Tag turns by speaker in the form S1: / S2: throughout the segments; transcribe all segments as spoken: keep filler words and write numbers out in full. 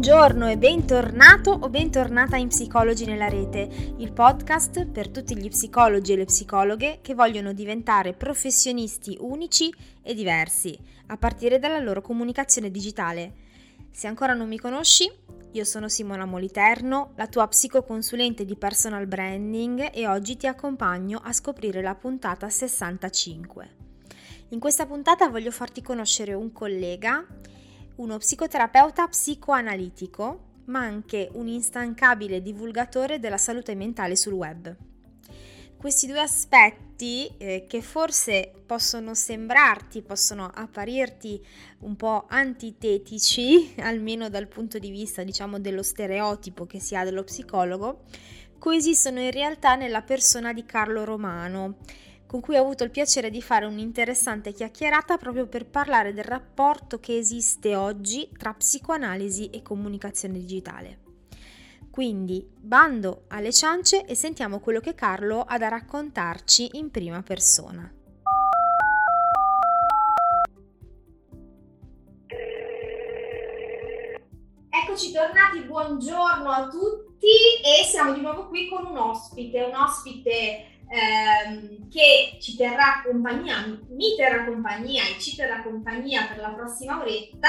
S1: Buongiorno e bentornato o bentornata in Psicologi nella Rete, il podcast per tutti gli psicologi e le psicologhe che vogliono diventare professionisti unici e diversi, a partire dalla loro comunicazione digitale. Se ancora non mi conosci, io sono Simona Moliterno, la tua psicoconsulente di personal branding e oggi ti accompagno a scoprire la puntata sessantacinque. In questa puntata voglio farti conoscere un collega, uno psicoterapeuta psicoanalitico, ma anche un instancabile divulgatore della salute mentale sul web. Questi due aspetti eh, che forse possono sembrarti, possono apparirti un po' antitetici, almeno dal punto di vista, diciamo, dello stereotipo che si ha dello psicologo, coesistono in realtà nella persona di Carlo Romano, con cui ho avuto il piacere di fare un'interessante chiacchierata proprio per parlare del rapporto che esiste oggi tra psicoanalisi e comunicazione digitale. Quindi, bando alle ciance e sentiamo quello che Carlo ha da raccontarci in prima persona. Eccoci tornati, buongiorno a tutti e siamo di nuovo qui con un ospite, un ospite Ehm, che ci terrà compagnia, mi terrà compagnia e ci terrà compagnia per la prossima oretta.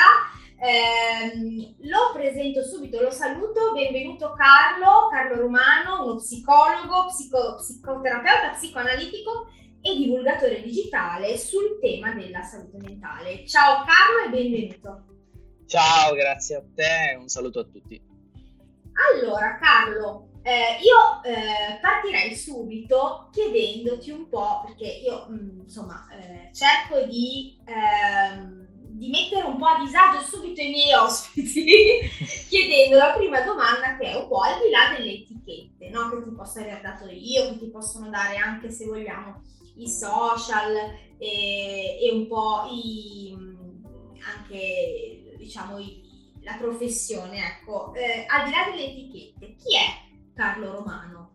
S1: Ehm, lo presento subito, lo saluto, benvenuto Carlo, Carlo Romano, uno psicologo, psico, psicoterapeuta, psicoanalitico e divulgatore digitale sul tema della salute mentale. Ciao Carlo e benvenuto.
S2: Ciao, grazie a te, un saluto a tutti.
S1: Allora Carlo, Eh, io eh, partirei subito chiedendoti un po', perché io mh, insomma eh, cerco di, ehm, di mettere un po' a disagio subito i miei ospiti chiedendo la prima domanda, che è un po' al di là delle etichette, no? Che ti posso aver dato io, che ti possono dare anche, se vogliamo, i social e, e un po' i, anche diciamo i, la professione, ecco. Eh, al di là delle etichette, chi è Carlo Romano?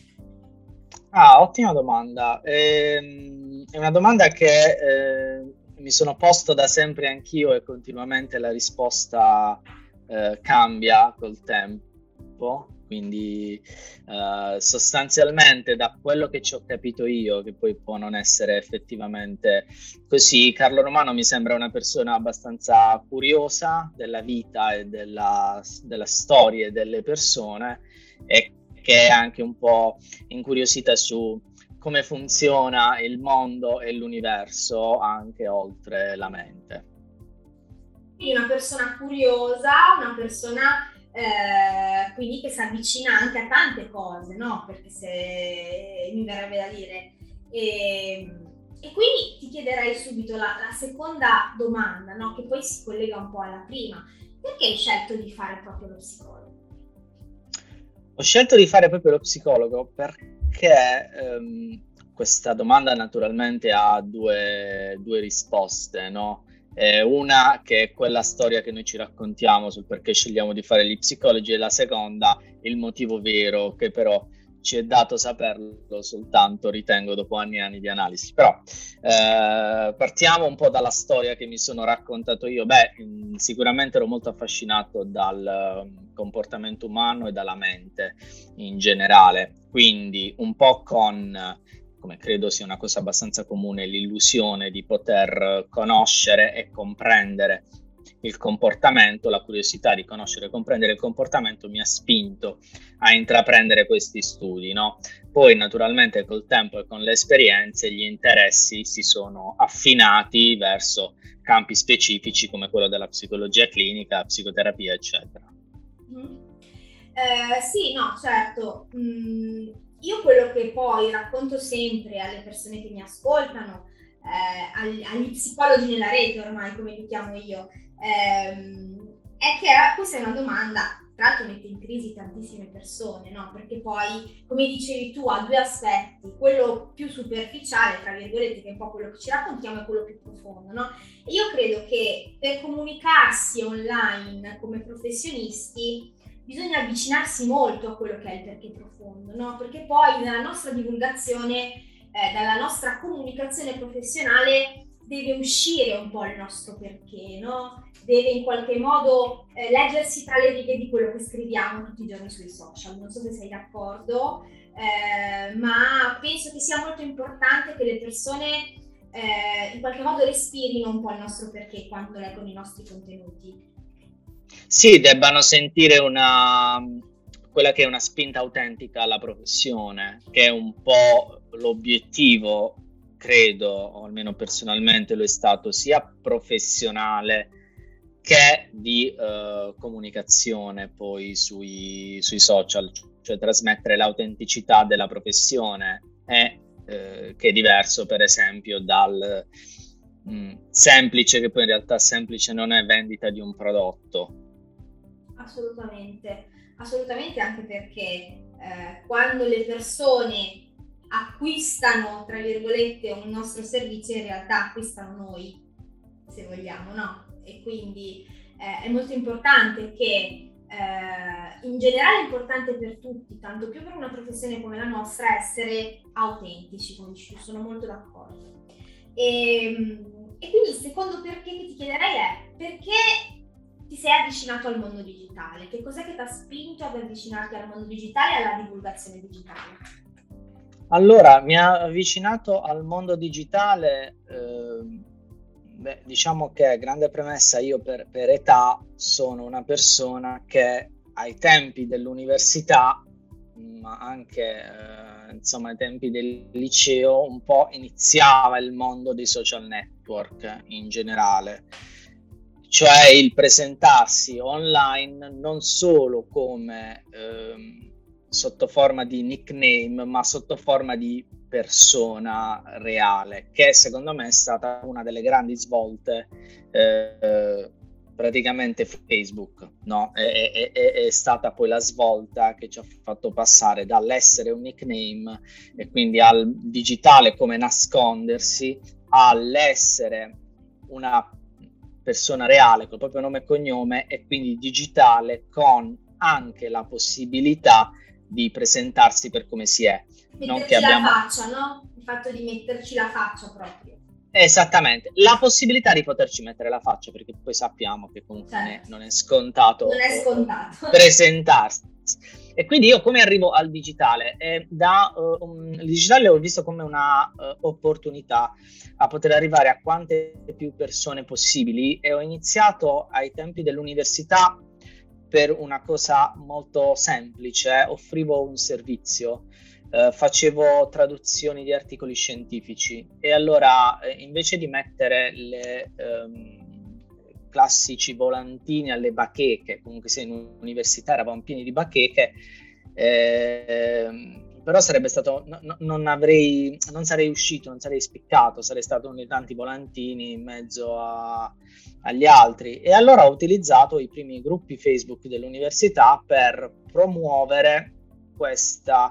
S2: Ah, ottima domanda. Ehm, è una domanda che eh, mi sono posto da sempre anch'io e continuamente la risposta eh, cambia col tempo. Quindi eh, sostanzialmente, da quello che ci ho capito io, che poi può non essere effettivamente così, Carlo Romano mi sembra una persona abbastanza curiosa della vita e della, della storia delle persone, e che è anche un po' incuriosita su come funziona il mondo e l'universo anche oltre la mente.
S1: Quindi una persona curiosa, una persona eh, quindi che si avvicina anche a tante cose, no? Perché se mi verrebbe da dire. E, e quindi ti chiederei subito la, la seconda domanda, no? Che poi si collega un po' alla prima. Perché hai scelto di fare proprio lo psicologo?
S2: Ho scelto di fare proprio lo psicologo perché ehm, questa domanda naturalmente ha due, due risposte, no? Eh, una che è quella storia che noi ci raccontiamo sul perché scegliamo di fare gli psicologi, e la seconda il motivo vero, che però ci è dato saperlo soltanto, ritengo, dopo anni e anni di analisi. Però eh, partiamo un po' dalla storia che mi sono raccontato io. Beh, mh, sicuramente ero molto affascinato dal uh, comportamento umano e dalla mente in generale, quindi un po' con, come credo sia una cosa abbastanza comune, l'illusione di poter conoscere e comprendere il comportamento. La curiosità di conoscere e comprendere il comportamento mi ha spinto a intraprendere questi studi, no? Poi naturalmente col tempo e con le esperienze gli interessi si sono affinati verso campi specifici come quello della psicologia clinica, psicoterapia, eccetera.
S1: Mm. Eh, sì, no, certo. Mm, io quello che poi racconto sempre alle persone che mi ascoltano, eh, agli, agli psicologi nella rete ormai, come li chiamo io, ehm, è che questa è una domanda, tra l'altro mette in crisi tantissime persone, no? Perché poi, come dicevi tu, ha due aspetti, quello più superficiale, tra virgolette, che è un po' quello che ci raccontiamo, e quello più profondo, no? E io credo che per comunicarsi online come professionisti bisogna avvicinarsi molto a quello che è il perché profondo, no? Perché poi nella nostra divulgazione, eh, dalla nostra comunicazione professionale, deve uscire un po' il nostro perché, no? Deve in qualche modo eh, leggersi tra le righe di quello che scriviamo tutti i giorni sui social. Non so se sei d'accordo, eh, ma penso che sia molto importante che le persone eh, in qualche modo respirino un po' il nostro perché quando leggono i nostri contenuti.
S2: Sì, debbano sentire una, quella che è una spinta autentica alla professione, che è un po' l'obiettivo, credo, o almeno personalmente lo è stato, sia professionale che di eh, comunicazione poi sui, sui social, cioè trasmettere l'autenticità della professione, è, eh, che è diverso per esempio dal mh, semplice, che poi in realtà semplice non è vendita di un prodotto.
S1: Assolutamente, assolutamente anche perché eh, quando le persone acquistano, tra virgolette, un nostro servizio, in realtà acquistano noi, se vogliamo, no? E quindi eh, è molto importante che, eh, in generale è importante per tutti, tanto più per una professione come la nostra, essere autentici, come dici tu, sono molto d'accordo. E, e quindi il secondo perché che ti chiederei è perché ti sei avvicinato al mondo digitale? Che cos'è che ti ha spinto ad avvicinarti al mondo digitale e alla divulgazione digitale?
S2: Allora, mi ha avvicinato al mondo digitale, eh, beh, diciamo che, grande premessa, io per, per età sono una persona che ai tempi dell'università, ma anche eh, insomma ai tempi del liceo, un po' iniziava il mondo dei social network in generale. Cioè il presentarsi online non solo come ehm, sotto forma di nickname, ma sotto forma di persona reale, che secondo me è stata una delle grandi svolte eh, praticamente Facebook, no? È, è, è, è stata poi la svolta che ci ha fatto passare dall'essere un nickname e quindi al digitale come nascondersi, all'essere una persona reale col proprio nome e cognome e quindi digitale, con anche la possibilità di presentarsi per come si è.
S1: Metterci
S2: non che abbiamo...
S1: la faccia, no? Il fatto di metterci la faccia proprio.
S2: Esattamente, la possibilità di poterci mettere la faccia, perché poi sappiamo che comunque certo. non, è, non è scontato,
S1: non è scontato.
S2: presentarsi. E quindi io come arrivo al digitale? Eh, da, uh, um, il digitale l'ho visto come una uh, opportunità a poter arrivare a quante più persone possibili, e ho iniziato ai tempi dell'università per una cosa molto semplice: offrivo un servizio. Uh, facevo traduzioni di articoli scientifici, e allora eh, invece di mettere le um, classici volantini alle bacheche, comunque se in università eravamo pieni di bacheche, eh, però sarebbe stato no, no, non avrei non sarei uscito, non sarei spiccato, sarei stato uno dei tanti volantini in mezzo a, agli altri. E allora ho utilizzato i primi gruppi Facebook dell'università per promuovere questa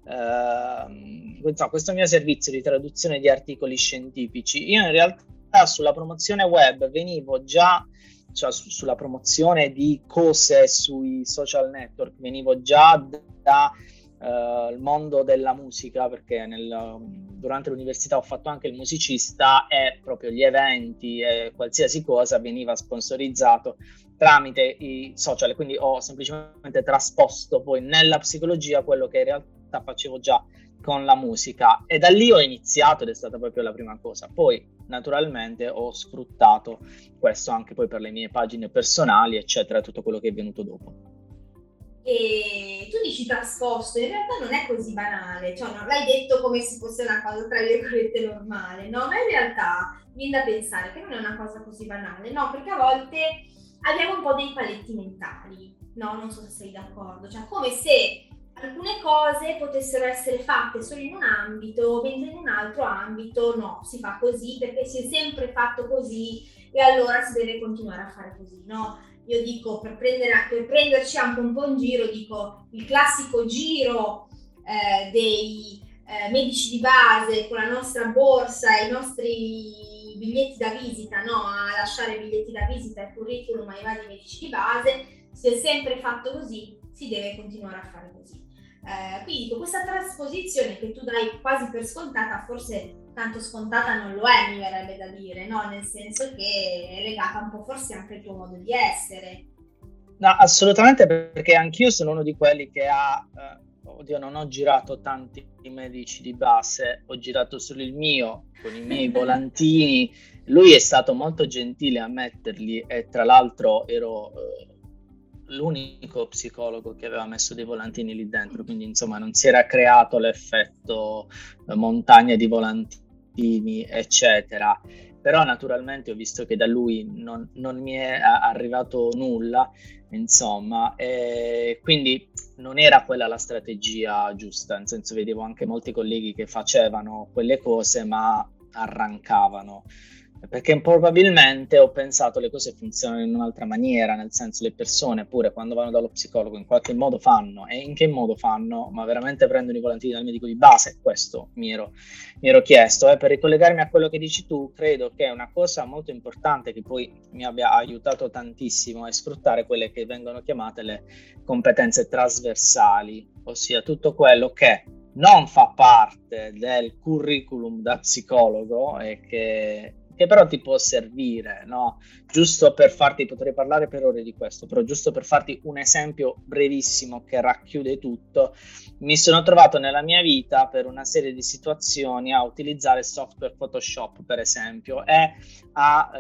S2: Uh, questo mio servizio di traduzione di articoli scientifici. Io in realtà sulla promozione web venivo già, cioè su, sulla promozione di cose sui social network, venivo già da uh, il mondo della musica, perché nel, durante l'università ho fatto anche il musicista, e proprio gli eventi e qualsiasi cosa veniva sponsorizzato tramite i social, quindi ho semplicemente trasposto poi nella psicologia quello che in realtà facevo già con la musica, e da lì ho iniziato, ed è stata proprio la prima cosa. Poi naturalmente ho sfruttato questo anche poi per le mie pagine personali, eccetera, tutto quello che è venuto dopo.
S1: E tu dici trasposto, in realtà non è così banale, cioè non l'hai detto come se fosse una cosa tra virgolette normale, no? Ma in realtà viene da pensare che non è una cosa così banale, no? Perché a volte abbiamo un po' dei paletti mentali, no? Non so se sei d'accordo, cioè come se alcune cose potessero essere fatte solo in un ambito, mentre in un altro ambito no, si fa così perché si è sempre fatto così e allora si deve continuare a fare così, no? Io dico, per, prendere, per prenderci anche un po' in giro, dico il classico giro eh, dei eh, medici di base con la nostra borsa e i nostri biglietti da visita, no? A lasciare biglietti da visita e curriculum ai vari medici di base, si è sempre fatto così, si deve continuare a fare così. Eh, quindi questa trasposizione che tu dai quasi per scontata, forse tanto scontata non lo è, mi verrebbe da dire, no? Nel senso che è legata un po' forse anche al tuo modo di essere.
S2: No, assolutamente, perché anch'io sono uno di quelli che ha, eh, oddio, non ho girato tanti medici di base, ho girato solo il mio, con i miei volantini. Lui è stato molto gentile a metterli e tra l'altro ero eh, l'unico psicologo che aveva messo dei volantini lì dentro, quindi insomma non si era creato l'effetto eh, montagna di volantini, eccetera. Però naturalmente ho visto che da lui non, non mi è arrivato nulla, insomma, e quindi non era quella la strategia giusta, nel senso vedevo anche molti colleghi che facevano quelle cose ma arrancavano, perché probabilmente ho pensato le cose funzionano in un'altra maniera, nel senso le persone pure quando vanno dallo psicologo in qualche modo fanno, e in che modo fanno? Ma veramente prendono i volantini dal medico di base? Questo mi ero, mi ero chiesto. Eh, per ricollegarmi a quello che dici tu, credo che una cosa molto importante che poi mi abbia aiutato tantissimo è sfruttare quelle che vengono chiamate le competenze trasversali, ossia tutto quello che non fa parte del curriculum da psicologo e che che però ti può servire, no? Giusto per farti, potrei parlare per ore di questo, però giusto per farti un esempio brevissimo che racchiude tutto, mi sono trovato nella mia vita per una serie di situazioni a utilizzare software Photoshop, per esempio, e a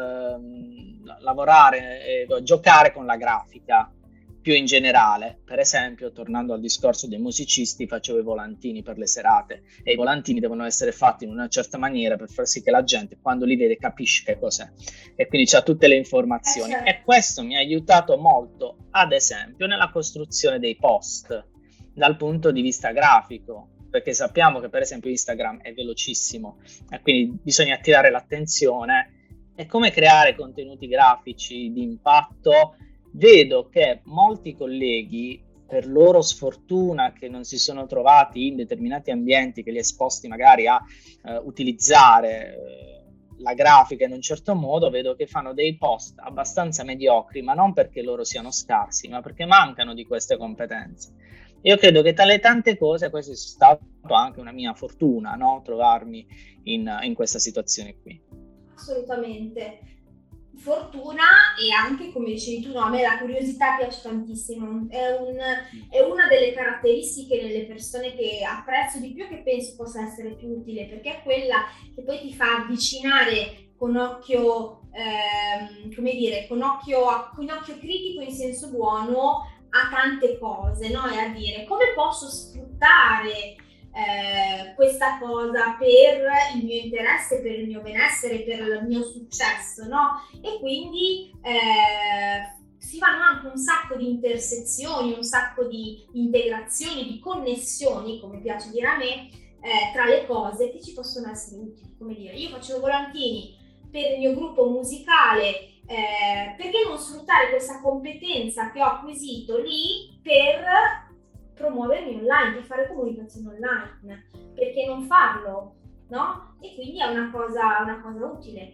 S2: ehm, lavorare, eh, giocare con la grafica. Più in generale, per esempio, tornando al discorso dei musicisti, facevo i volantini per le serate e i volantini devono essere fatti in una certa maniera per far sì che la gente quando li vede capisce che cos'è e quindi c'ha tutte le informazioni. Eh, certo. E questo mi ha aiutato molto, ad esempio, nella costruzione dei post dal punto di vista grafico, perché sappiamo che per esempio Instagram è velocissimo e quindi bisogna attirare l'attenzione. E come creare contenuti grafici di impatto? Vedo che molti colleghi, per loro sfortuna che non si sono trovati in determinati ambienti che li ha esposti magari a eh, utilizzare eh, la grafica in un certo modo, vedo che fanno dei post abbastanza mediocri, ma non perché loro siano scarsi, ma perché mancano di queste competenze. Io credo che tra le tante cose questa è stata anche una mia fortuna, no? Trovarmi in, in questa situazione qui.
S1: Assolutamente. Fortuna e anche, come dicevi tu, no, a me la curiosità piace tantissimo, è, un, è una delle caratteristiche nelle persone che apprezzo di più e che penso possa essere più utile, perché è quella che poi ti fa avvicinare con occhio, ehm, come dire, con occhio, con occhio critico in senso buono a tante cose, no? E a dire come posso sfruttare Eh, questa cosa per il mio interesse, per il mio benessere, per il mio successo, no? E quindi eh, si fanno anche un sacco di intersezioni, un sacco di integrazioni, di connessioni, come piace dire a me, eh, tra le cose che ci possono essere utili. Come dire, io facevo volantini per il mio gruppo musicale, eh, perché non sfruttare questa competenza che ho acquisito lì per promuovermi online, per fare comunicazione online, perché non farlo, no? E quindi è una cosa, una cosa utile.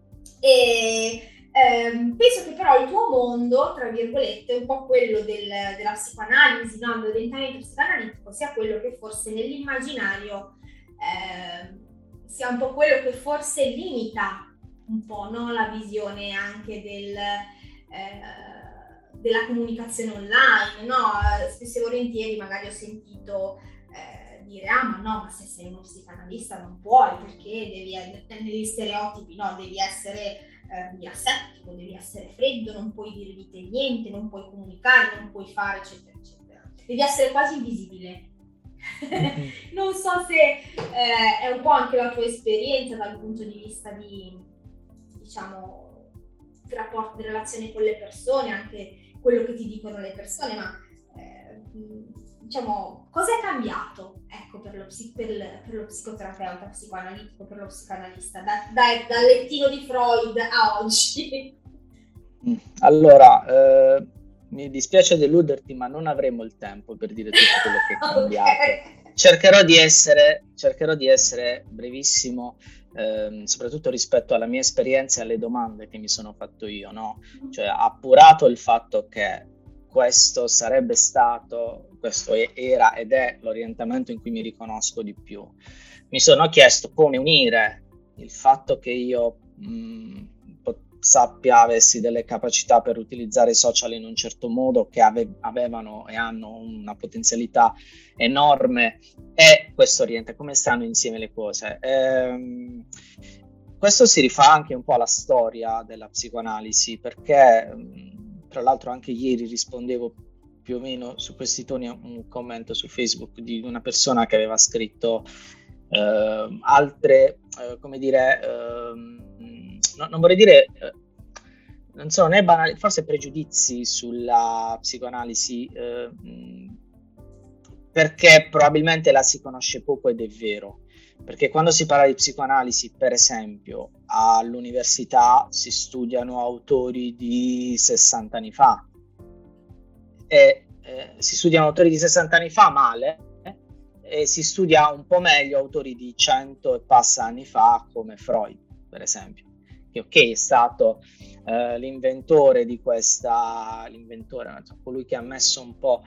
S1: E ehm, penso che però il tuo mondo, tra virgolette, un po' quello del, della psicoanalisi, no? Dell'orientamento psicoanalitico, sia quello che forse nell'immaginario eh, sia un po' quello che forse limita un po', no? La visione anche del... Eh, della comunicazione online, no? Spesso e volentieri magari ho sentito eh, dire ah ma no, ma se sei uno psicanalista non puoi perché devi, negli stereotipi, no? Devi essere eh, asettico, devi essere freddo, non puoi dire di te niente, non puoi comunicare, non puoi fare eccetera eccetera, devi essere quasi invisibile. Non so se eh, è un po' anche la tua esperienza dal punto di vista di, diciamo, rapporti, di relazione con le persone, anche quello che ti dicono le persone, ma eh, diciamo, cosa è cambiato, ecco, per lo, per, per lo psicoterapeuta, psicoanalitico, per lo psicoanalista, da, da, dal lettino di Freud a oggi?
S2: Allora, eh, mi dispiace deluderti, ma non avremo il tempo per dire tutto quello che è cambiato. Okay. Cercherò di essere, cercherò di essere brevissimo, ehm, soprattutto rispetto alla mia esperienza e alle domande che mi sono fatto io, no? Cioè, appurato il fatto che questo sarebbe stato, questo era ed è l'orientamento in cui mi riconosco di più. Mi sono chiesto come unire il fatto che io mh, sappia, avessi delle capacità per utilizzare i social in un certo modo, che ave- avevano e hanno una potenzialità enorme, e questo orienta, come stanno insieme le cose. Ehm, questo si rifà anche un po' alla storia della psicoanalisi, perché tra l'altro anche ieri rispondevo più o meno su questi toni a un commento su Facebook di una persona che aveva scritto eh, altre, eh, come dire, eh, no, non vorrei dire, eh, non so, né banali, forse pregiudizi sulla psicoanalisi, eh, perché probabilmente la si conosce poco, ed è vero. Perché quando si parla di psicoanalisi, per esempio, all'università si studiano autori di sessanta anni fa, e eh, si studiano autori di sessanta anni fa male, eh, e si studia un po' meglio autori di cento e passa anni fa, come Freud, per esempio, che ok, è stato eh, l'inventore di questa, l'inventore, non so, colui che ha messo un po'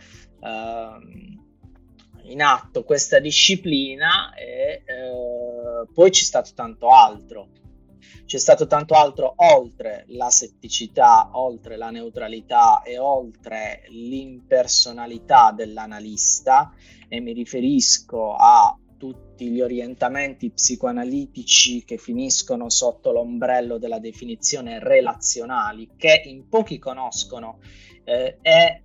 S2: eh, in atto questa disciplina, e eh, poi c'è stato tanto altro. C'è stato tanto altro oltre la setticità, oltre la neutralità e oltre l'impersonalità dell'analista, e mi riferisco a tutti gli orientamenti psicoanalitici che finiscono sotto l'ombrello della definizione relazionali, che in pochi conoscono eh, e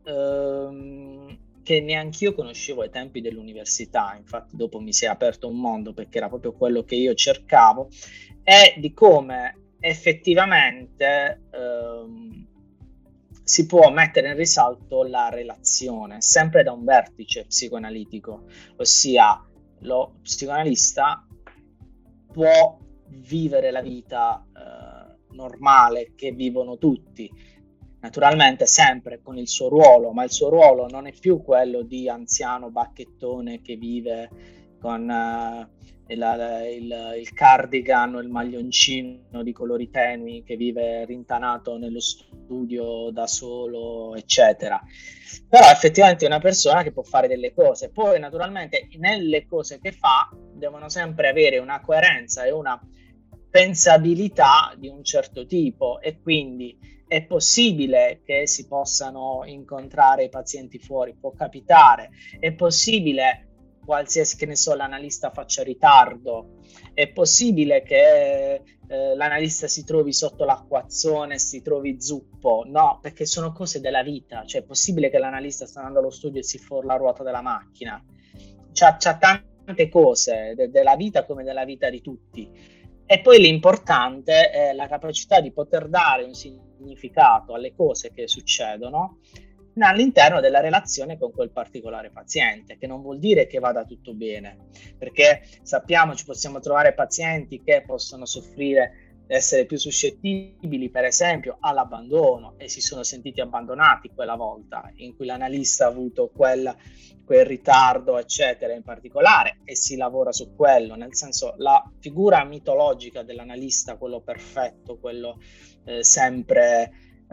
S2: ehm, che neanch'io conoscevo ai tempi dell'università. Infatti dopo mi si è aperto un mondo, perché era proprio quello che io cercavo, e di come effettivamente ehm, si può mettere in risalto la relazione, sempre da un vertice psicoanalitico, ossia lo psicoanalista può vivere la vita eh, normale che vivono tutti, naturalmente sempre con il suo ruolo, ma il suo ruolo non è più quello di anziano bacchettone che vive con uh, il, il, il cardigan o il maglioncino di colori tenui, che vive rintanato nello studio da solo, eccetera. Però effettivamente è una persona che può fare delle cose. Poi naturalmente nelle cose che fa devono sempre avere una coerenza e una pensabilità di un certo tipo, e quindi è possibile che si possano incontrare i pazienti fuori, può capitare, è possibile qualsiasi, che ne so, l'analista faccia ritardo, è possibile che eh, l'analista si trovi sotto l'acquazzone, si trovi zuppo, no, perché sono cose della vita. Cioè è possibile che l'analista sta andando allo studio e si for la ruota della macchina, c'ha, c'ha tante cose de- della vita, come della vita di tutti. E poi l'importante è la capacità di poter dare un significato alle cose che succedono all'interno della relazione con quel particolare paziente, che non vuol dire che vada tutto bene, perché sappiamo, ci possiamo trovare pazienti che possono soffrire, essere più suscettibili per esempio all'abbandono, e si sono sentiti abbandonati quella volta in cui l'analista ha avuto quel, quel ritardo eccetera in particolare, e si lavora su quello, nel senso, la figura mitologica dell'analista, quello perfetto, quello eh, sempre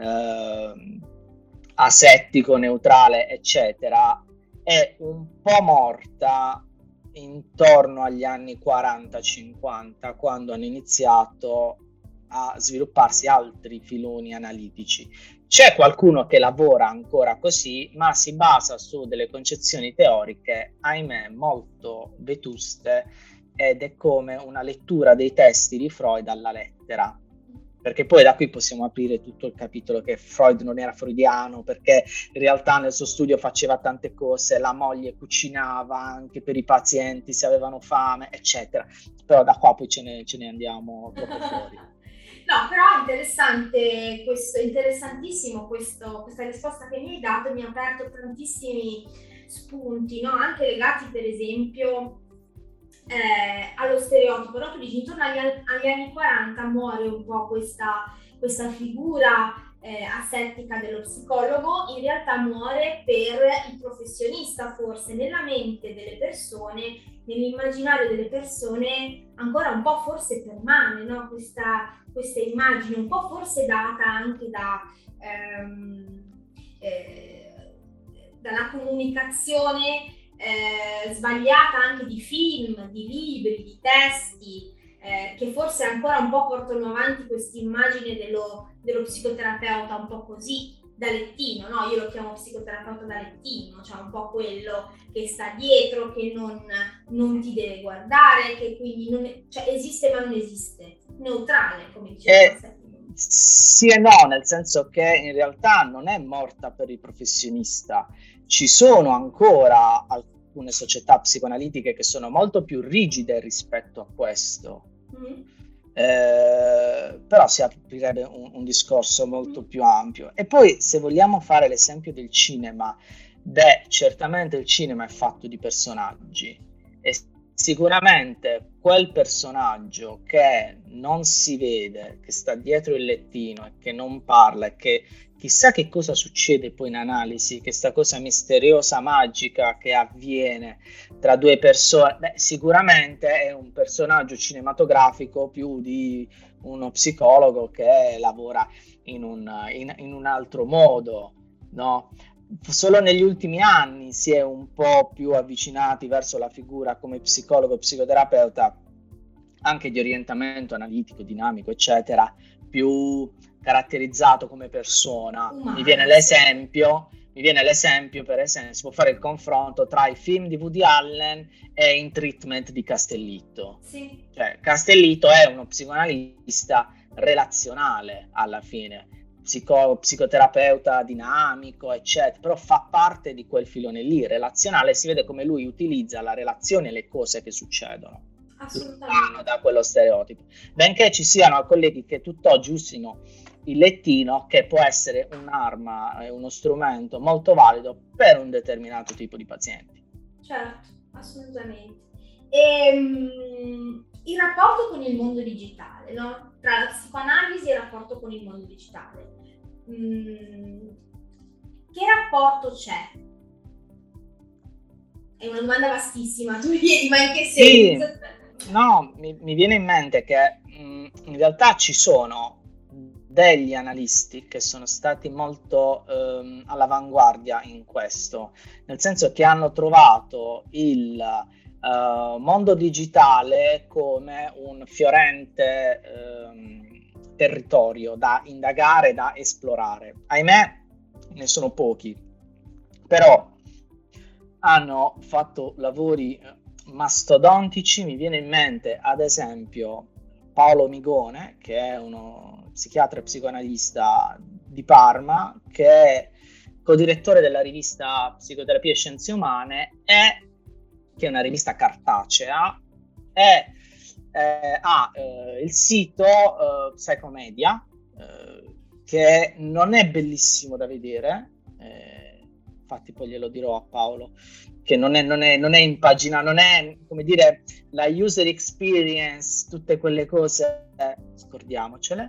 S2: eh, asettico, neutrale, eccetera, è un po' morta intorno agli anni quaranta cinquanta, quando hanno iniziato a svilupparsi altri filoni analitici. C'è qualcuno che lavora ancora così, ma si basa su delle concezioni teoriche, ahimè, molto vetuste, ed è come una lettura dei testi di Freud alla lettera. Perché poi da qui possiamo aprire tutto il capitolo che Freud non era freudiano, perché in realtà nel suo studio faceva tante cose, la moglie cucinava anche per i pazienti se avevano fame, eccetera. Però da qua poi ce ne, ce ne andiamo troppo fuori.
S1: No, però è interessante questo, interessantissimo questo, questa risposta che mi hai dato, mi ha aperto tantissimi spunti, no? Anche legati per esempio Eh, allo stereotipo, no? Tu dici intorno agli, agli anni quaranta muore un po' questa, questa figura eh, asettica dello psicologo, in realtà muore per il professionista, forse nella mente delle persone, nell'immaginario delle persone ancora un po' forse permane, no? questa, questa immagine un po' forse data anche da ehm, eh, dalla comunicazione eh, sbagliata anche di film, di libri, di testi, eh, che forse ancora un po' portano avanti questa immagine dello, dello psicoterapeuta un po' così, da lettino, no? Io lo chiamo psicoterapeuta da lettino, cioè un po' quello che sta dietro, che non, non ti deve guardare, che quindi non è, cioè esiste ma non esiste, neutrale, come diceva.
S2: Eh, sì e no, nel senso che in realtà non è morta per il professionista. Ci sono ancora alcune società psicoanalitiche che sono molto più rigide rispetto a questo. Mm-hmm. Eh, però si aprirebbe un, un discorso molto mm-hmm. più ampio. E poi, se vogliamo fare l'esempio del cinema, beh, certamente il cinema è fatto di personaggi e sicuramente quel personaggio che non si vede, che sta dietro il lettino e che non parla e che chissà che cosa succede poi in analisi, questa cosa misteriosa, magica che avviene tra due persone, beh, sicuramente è un personaggio cinematografico più di uno psicologo che lavora in un, in, in un altro modo, no? Solo negli ultimi anni si è un po' più avvicinati verso la figura come psicologo, psicoterapeuta, anche di orientamento analitico, dinamico, eccetera, più caratterizzato come persona. Umano. Mi viene l'esempio, mi viene l'esempio, per esempio, si può fare il confronto tra i film di Woody Allen e In Treatment di Castellitto.
S1: Sì.
S2: Cioè, Castellitto è uno psicoanalista relazionale alla fine, Psico, psicoterapeuta dinamico, eccetera, però fa parte di quel filone lì, relazionale, si vede come lui utilizza la relazione e le cose che succedono.
S1: Assolutamente.
S2: Da quello stereotipo. Benché ci siano colleghi che tutt'oggi usino il lettino, che può essere un'arma e uno strumento molto valido per un determinato tipo di pazienti.
S1: Certo, assolutamente. E, um, il rapporto con il mondo digitale, no? Tra la psicoanalisi e il rapporto con il mondo digitale. Mm, che rapporto c'è? È una domanda vastissima, tu mi chiedi, ma in che senso?
S2: Sì, no, mi, mi viene in mente che mh, in realtà ci sono degli analisti che sono stati molto ehm, all'avanguardia in questo, nel senso che hanno trovato il uh, mondo digitale come un fiorente ehm, territorio da indagare, da esplorare. Ahimè, ne sono pochi, però hanno fatto lavori mastodontici. Mi viene in mente ad esempio Paolo Migone, che è uno psichiatra e psicoanalista di Parma, che è codirettore della rivista Psicoterapia e Scienze Umane, e che è una rivista cartacea, e eh, ha eh, il sito eh, Psychomedia, eh, che non è bellissimo da vedere, eh, infatti poi glielo dirò a Paolo, che non è, non è, non è in pagina, non è, come dire, la user experience, tutte quelle cose, eh, scordiamocele.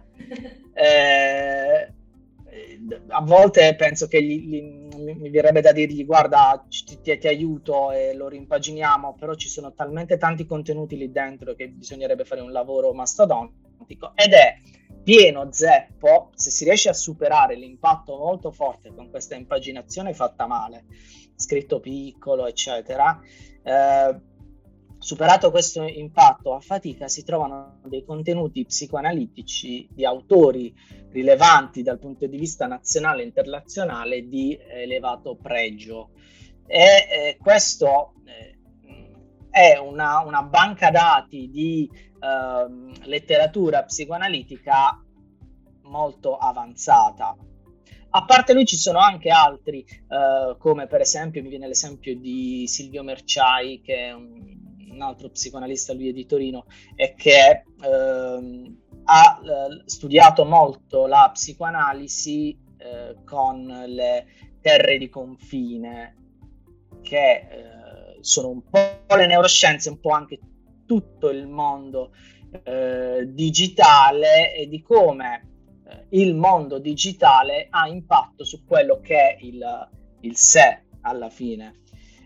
S2: Eh, a volte penso che gli, gli, mi verrebbe da dirgli: guarda, ti, ti, ti aiuto e lo rimpaginiamo, però ci sono talmente tanti contenuti lì dentro che bisognerebbe fare un lavoro mastodontico, ed è pieno zeppo. Se si riesce a superare l'impatto molto forte con questa impaginazione fatta male, scritto piccolo, eccetera, eh, superato questo impatto a fatica, si trovano dei contenuti psicoanalitici di autori rilevanti dal punto di vista nazionale e internazionale di elevato pregio, e eh, questo eh, è una, una banca dati di eh, letteratura psicoanalitica molto avanzata. A parte lui ci sono anche altri, eh, come per esempio mi viene l'esempio di Silvio Merciai, che è un, un altro psicoanalista, lui è di Torino, e che eh, ha eh, studiato molto la psicoanalisi eh, con le terre di confine, che eh, sono un po' le neuroscienze, un po' anche tutto il mondo eh, digitale, e di come il mondo digitale ha impatto su quello che è il, il sé alla fine,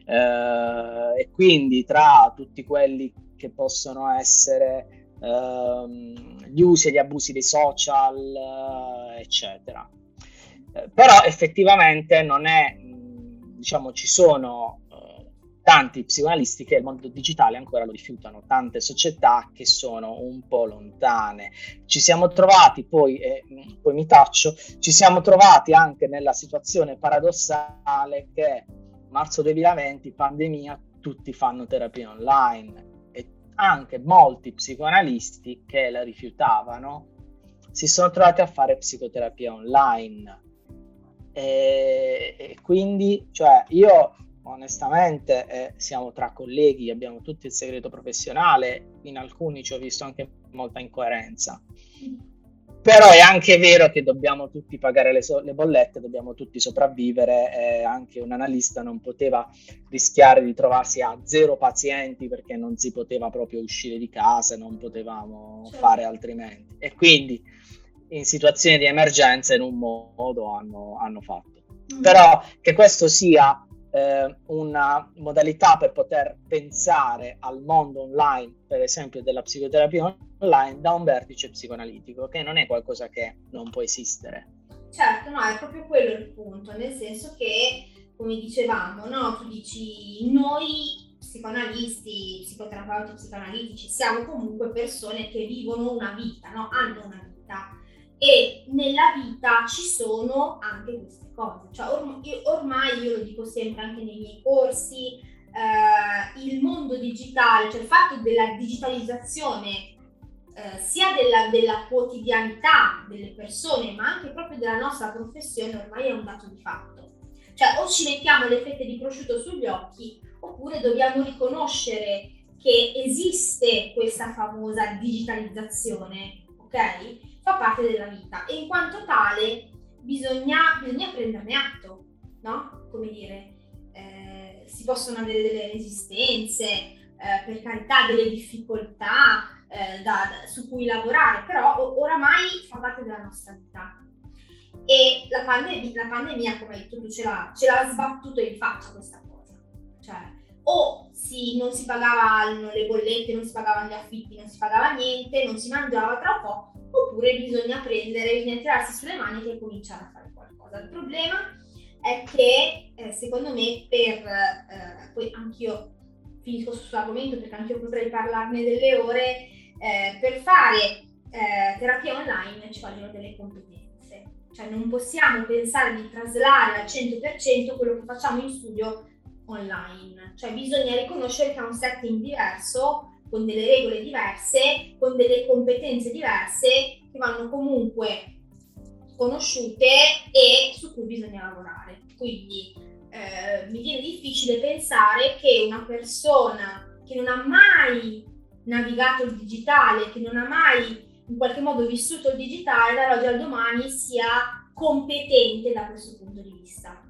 S2: eh, e quindi tra tutti quelli che possono essere ehm, gli usi e gli abusi dei social, eccetera. Eh, però effettivamente non è, diciamo, ci sono eh, tanti psicoanalisti che il mondo digitale ancora lo rifiutano, tante società che sono un po' lontane. Ci siamo trovati poi, e poi mi taccio, ci siamo trovati anche nella situazione paradossale che marzo duemilaventi, pandemia, tutti fanno terapia online, e anche molti psicoanalisti che la rifiutavano si sono trovati a fare psicoterapia online. E, e quindi, cioè, io onestamente eh, siamo tra colleghi, abbiamo tutti il segreto professionale, in alcuni ci ho visto anche molta incoerenza. Però è anche vero che dobbiamo tutti pagare le, so- le bollette, dobbiamo tutti sopravvivere, e anche un analista non poteva rischiare di trovarsi a zero pazienti perché non si poteva proprio uscire di casa, non potevamo certo. fare altrimenti. E quindi in situazioni di emergenza in un modo hanno, hanno fatto. Mm. Però che questo sia eh, una modalità per poter pensare al mondo online, per esempio della psicoterapia online, da un vertice psicoanalitico, che non è qualcosa che non può esistere.
S1: Certo, no, è proprio quello il punto, nel senso che, come dicevamo, no, tu dici, noi psicoanalisti, psicoterapeuti psicoanalitici, siamo comunque persone che vivono una vita, no? Hanno una vita, e nella vita ci sono anche queste cose, cioè orm- io, ormai io lo dico sempre anche nei miei corsi, eh, il mondo digitale, cioè il fatto della digitalizzazione eh, sia della, della quotidianità delle persone, ma anche proprio della nostra professione, ormai è un dato di fatto. Cioè o ci mettiamo le fette di prosciutto sugli occhi, oppure dobbiamo riconoscere che esiste questa famosa digitalizzazione, ok? Fa parte della vita, e in quanto tale bisogna, bisogna prenderne atto, no? Come dire, eh, si possono avere delle resistenze, eh, per carità, delle difficoltà eh, da, da, su cui lavorare, però o, oramai fa parte della nostra vita. E la, pandem- la pandemia, come hai detto tu, ce l'ha, ce l'ha sbattuto in faccia questa cosa. Cioè, o si, non si pagavano le bollette, non si pagavano gli affitti, non si pagava niente, non si mangiava tra un po', oppure bisogna prendere, bisogna tirarsi sulle maniche e cominciare a fare qualcosa. Il problema è che, eh, secondo me, per, eh, poi anch'io finisco su questo argomento perché anch'io potrei parlarne delle ore, eh, per fare eh, terapia online ci vogliono delle competenze. Cioè non possiamo pensare di traslare al cento per cento quello che facciamo in studio online. Cioè bisogna riconoscere che è un setting diverso, con delle regole diverse, con delle competenze diverse, che vanno comunque conosciute e su cui bisogna lavorare. Quindi eh, mi viene difficile pensare che una persona che non ha mai navigato il digitale, che non ha mai in qualche modo vissuto il digitale, dall'oggi al domani sia competente da questo punto di vista.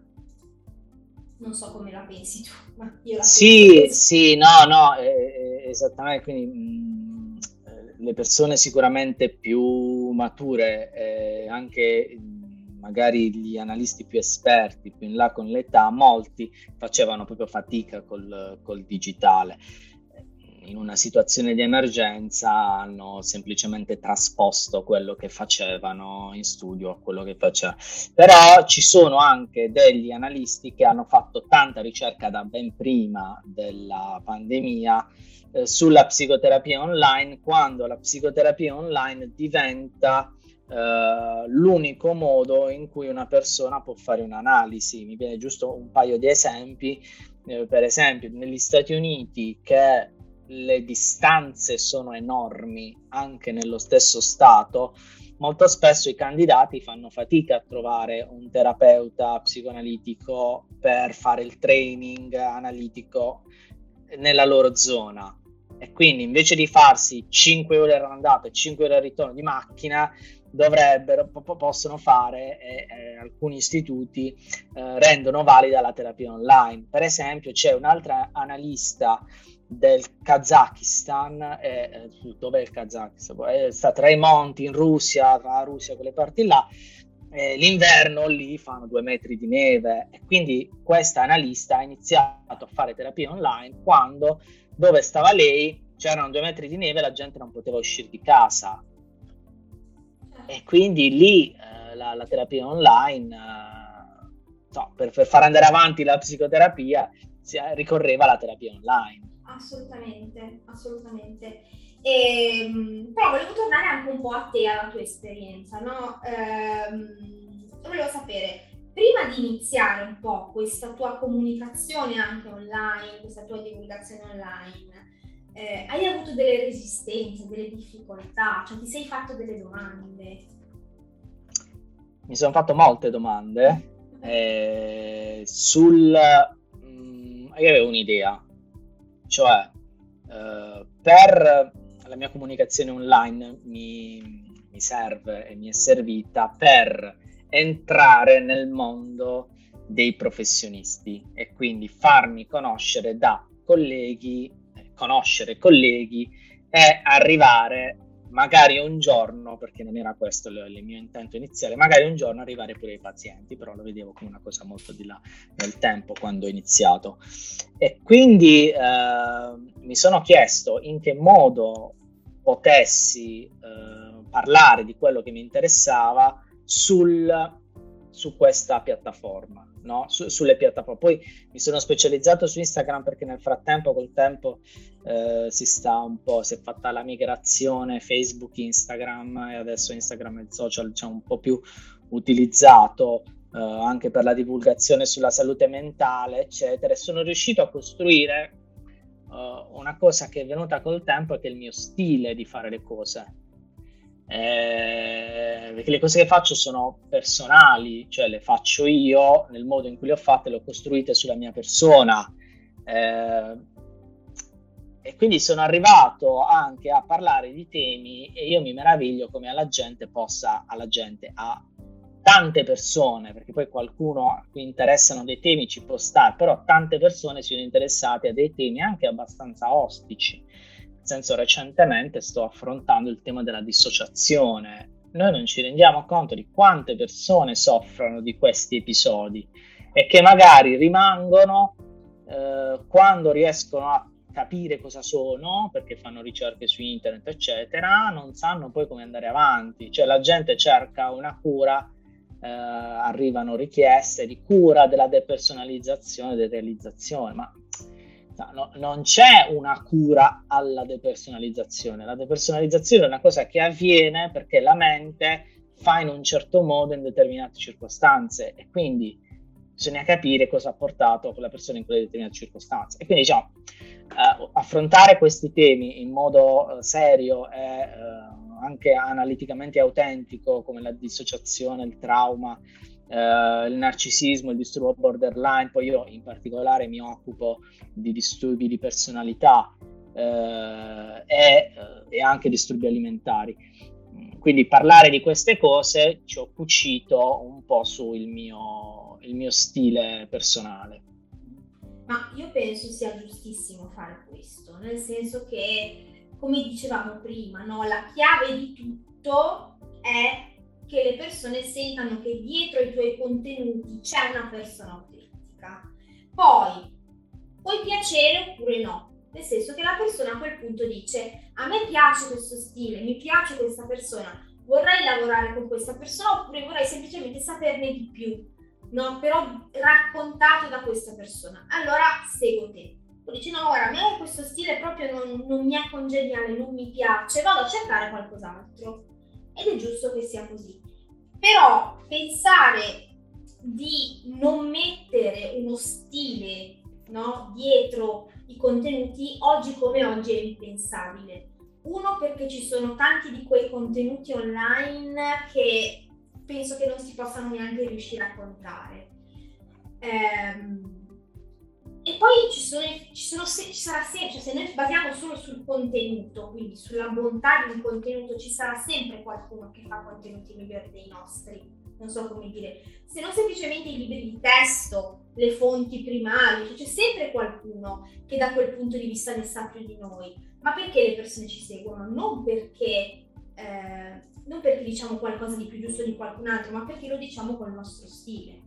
S1: Non so come la pensi tu, ma io la
S2: sì,
S1: penso.
S2: Sì, no, no, eh, esattamente, quindi mh, le persone sicuramente più mature, eh, anche mh, magari gli analisti più esperti, più in là con l'età, molti facevano proprio fatica col, col digitale. In una situazione di emergenza hanno semplicemente trasposto quello che facevano in studio a quello che facevano. Però ci sono anche degli analisti che hanno fatto tanta ricerca da ben prima della pandemia eh, sulla psicoterapia online, quando la psicoterapia online diventa eh, l'unico modo in cui una persona può fare un'analisi. Mi viene giusto un paio di esempi. Eh, per esempio, negli Stati Uniti, che le distanze sono enormi anche nello stesso stato, molto spesso i candidati fanno fatica a trovare un terapeuta psicoanalitico per fare il training analitico nella loro zona, e quindi invece di farsi cinque ore all'andata e cinque ore al ritorno di macchina, dovrebbero, po- possono fare e eh, alcuni istituti eh, rendono valida la terapia online. Per esempio c'è un'altra analista del Kazakistan, eh, dov'è il Kazakistan? Eh, sta tra i monti in Russia, tra la Russia e quelle parti là, eh, l'inverno lì fanno due metri di neve, e quindi questa analista ha iniziato a fare terapia online quando dove stava lei c'erano due metri di neve e la gente non poteva uscire di casa, e quindi lì eh, la, la terapia online eh, no, per, per far andare avanti la psicoterapia si ricorreva alla terapia online.
S1: Assolutamente, assolutamente. E, però volevo tornare anche un po' a te, alla tua esperienza, no? Ehm, volevo sapere, prima di iniziare un po' questa tua comunicazione anche online, questa tua divulgazione online, eh, hai avuto delle resistenze, delle difficoltà, cioè ti sei fatto delle domande?
S2: Mi sono fatto molte domande eh, sul... Mh, io avevo un'idea, cioè eh, per la mia comunicazione online mi, mi serve e mi è servita per entrare nel mondo dei professionisti e quindi farmi conoscere da colleghi, conoscere colleghi e arrivare magari un giorno, perché non era questo il, il mio intento iniziale, magari un giorno arrivare pure ai pazienti, però lo vedevo come una cosa molto di là nel tempo quando ho iniziato. E quindi eh, mi sono chiesto in che modo potessi eh, parlare di quello che mi interessava sul, su questa piattaforma, no? Su, sulle piattaforme. Poi mi sono specializzato su Instagram perché nel frattempo, col tempo, eh, si sta un po', si è fatta la migrazione Facebook, Instagram, e adesso Instagram è il social, diciamo, un po' più utilizzato eh, anche per la divulgazione sulla salute mentale, eccetera. E sono riuscito a costruire uh, una cosa che è venuta col tempo e che è il mio stile di fare le cose. Eh, perché le cose che faccio sono personali, cioè le faccio io nel modo in cui le ho fatte, le ho costruite sulla mia persona, eh, e quindi sono arrivato anche a parlare di temi e io mi meraviglio come alla gente possa, alla gente, a tante persone, perché poi qualcuno a cui interessano dei temi ci può stare, però tante persone sono interessate a dei temi anche abbastanza ostici. Nel senso, recentemente sto affrontando il tema della dissociazione. Noi non ci rendiamo conto di quante persone soffrono di questi episodi e che magari rimangono eh, quando riescono a capire cosa sono, perché fanno ricerche su internet, eccetera, non sanno poi come andare avanti. Cioè la gente cerca una cura, eh, arrivano richieste di cura della depersonalizzazione, derealizzazione, ma no, non c'è una cura alla depersonalizzazione. La depersonalizzazione è una cosa che avviene perché la mente fa in un certo modo in determinate circostanze e quindi bisogna capire cosa ha portato quella persona in quelle determinate circostanze. E quindi diciamo, eh, affrontare questi temi in modo eh, serio e eh, anche analiticamente autentico, come la dissociazione, il trauma, Uh, il narcisismo, il disturbo borderline, poi io in particolare mi occupo di disturbi di personalità uh, e, uh, e anche disturbi alimentari. Quindi parlare di queste cose ci ho cucito un po' sul mio, il mio stile personale.
S1: Ma io penso sia giustissimo fare questo, nel senso che, come dicevamo prima, no, la chiave di tutto è che le persone sentano che dietro i tuoi contenuti c'è una persona autentica. Poi puoi piacere oppure no, nel senso che la persona a quel punto dice: a me piace questo stile, mi piace questa persona, vorrei lavorare con questa persona oppure vorrei semplicemente saperne di più, no? Però raccontato da questa persona. Allora seguo te. Poi dici: no, guarda, a me questo stile proprio non, non mi è congeniale, non mi piace, vado a cercare qualcos'altro. Ed è giusto che sia così. Però pensare di non mettere uno stile, no, dietro i contenuti oggi come oggi è impensabile. Uno, perché ci sono tanti di quei contenuti online che penso che non si possano neanche riuscire a contare. Ehm, E poi ci, sono, ci, sono, ci sarà sempre, cioè se noi basiamo solo sul contenuto, quindi sulla bontà di un contenuto, ci sarà sempre qualcuno che fa contenuti migliori dei nostri, non so come dire, se non semplicemente i libri di testo, le fonti primarie, cioè c'è sempre qualcuno che da quel punto di vista ne sa più di noi. Ma perché le persone ci seguono? Non perché, eh, non perché diciamo qualcosa di più giusto di qualcun altro, ma perché lo diciamo col nostro stile.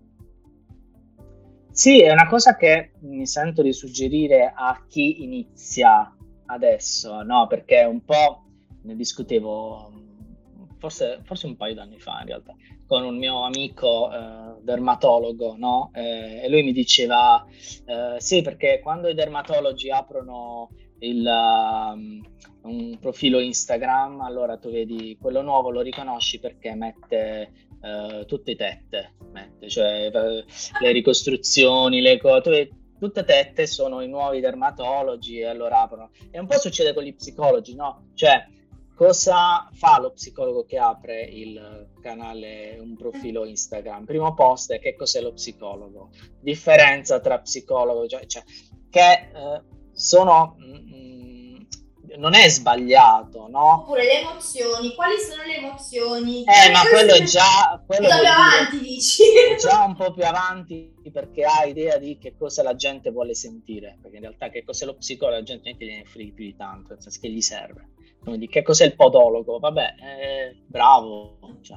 S2: Sì, è una cosa che mi sento di suggerire a chi inizia adesso, no? Perché un po' ne discutevo forse, forse un paio d'anni fa in realtà, con un mio amico eh, dermatologo, no? Eh, e lui mi diceva, eh, sì, perché quando i dermatologi aprono il, um, un profilo Instagram, allora tu vedi quello nuovo, lo riconosci perché mette uh, tutte tette, mette, cioè uh, le ricostruzioni, le cose, tutte tette sono i nuovi dermatologi e allora aprono. E un po' succede con gli psicologi, no? Cioè, cosa fa lo psicologo che apre il canale, un profilo Instagram? Primo post è che cos'è lo psicologo? Differenza tra psicologo, cioè, cioè che eh, sono mh, non è sbagliato, no?
S1: Oppure le emozioni, quali sono le emozioni?
S2: Eh, ma quello è già quello
S1: più
S2: vuol
S1: avanti,
S2: dire,
S1: dici?
S2: è già un po' più avanti perché ha idea di che cosa la gente vuole sentire, perché in realtà che cos'è lo psicologo la gente neanche gliene frega più di tanto, nel senso che gli serve. Quindi che cos'è il podologo? Vabbè, eh, bravo. Cioè.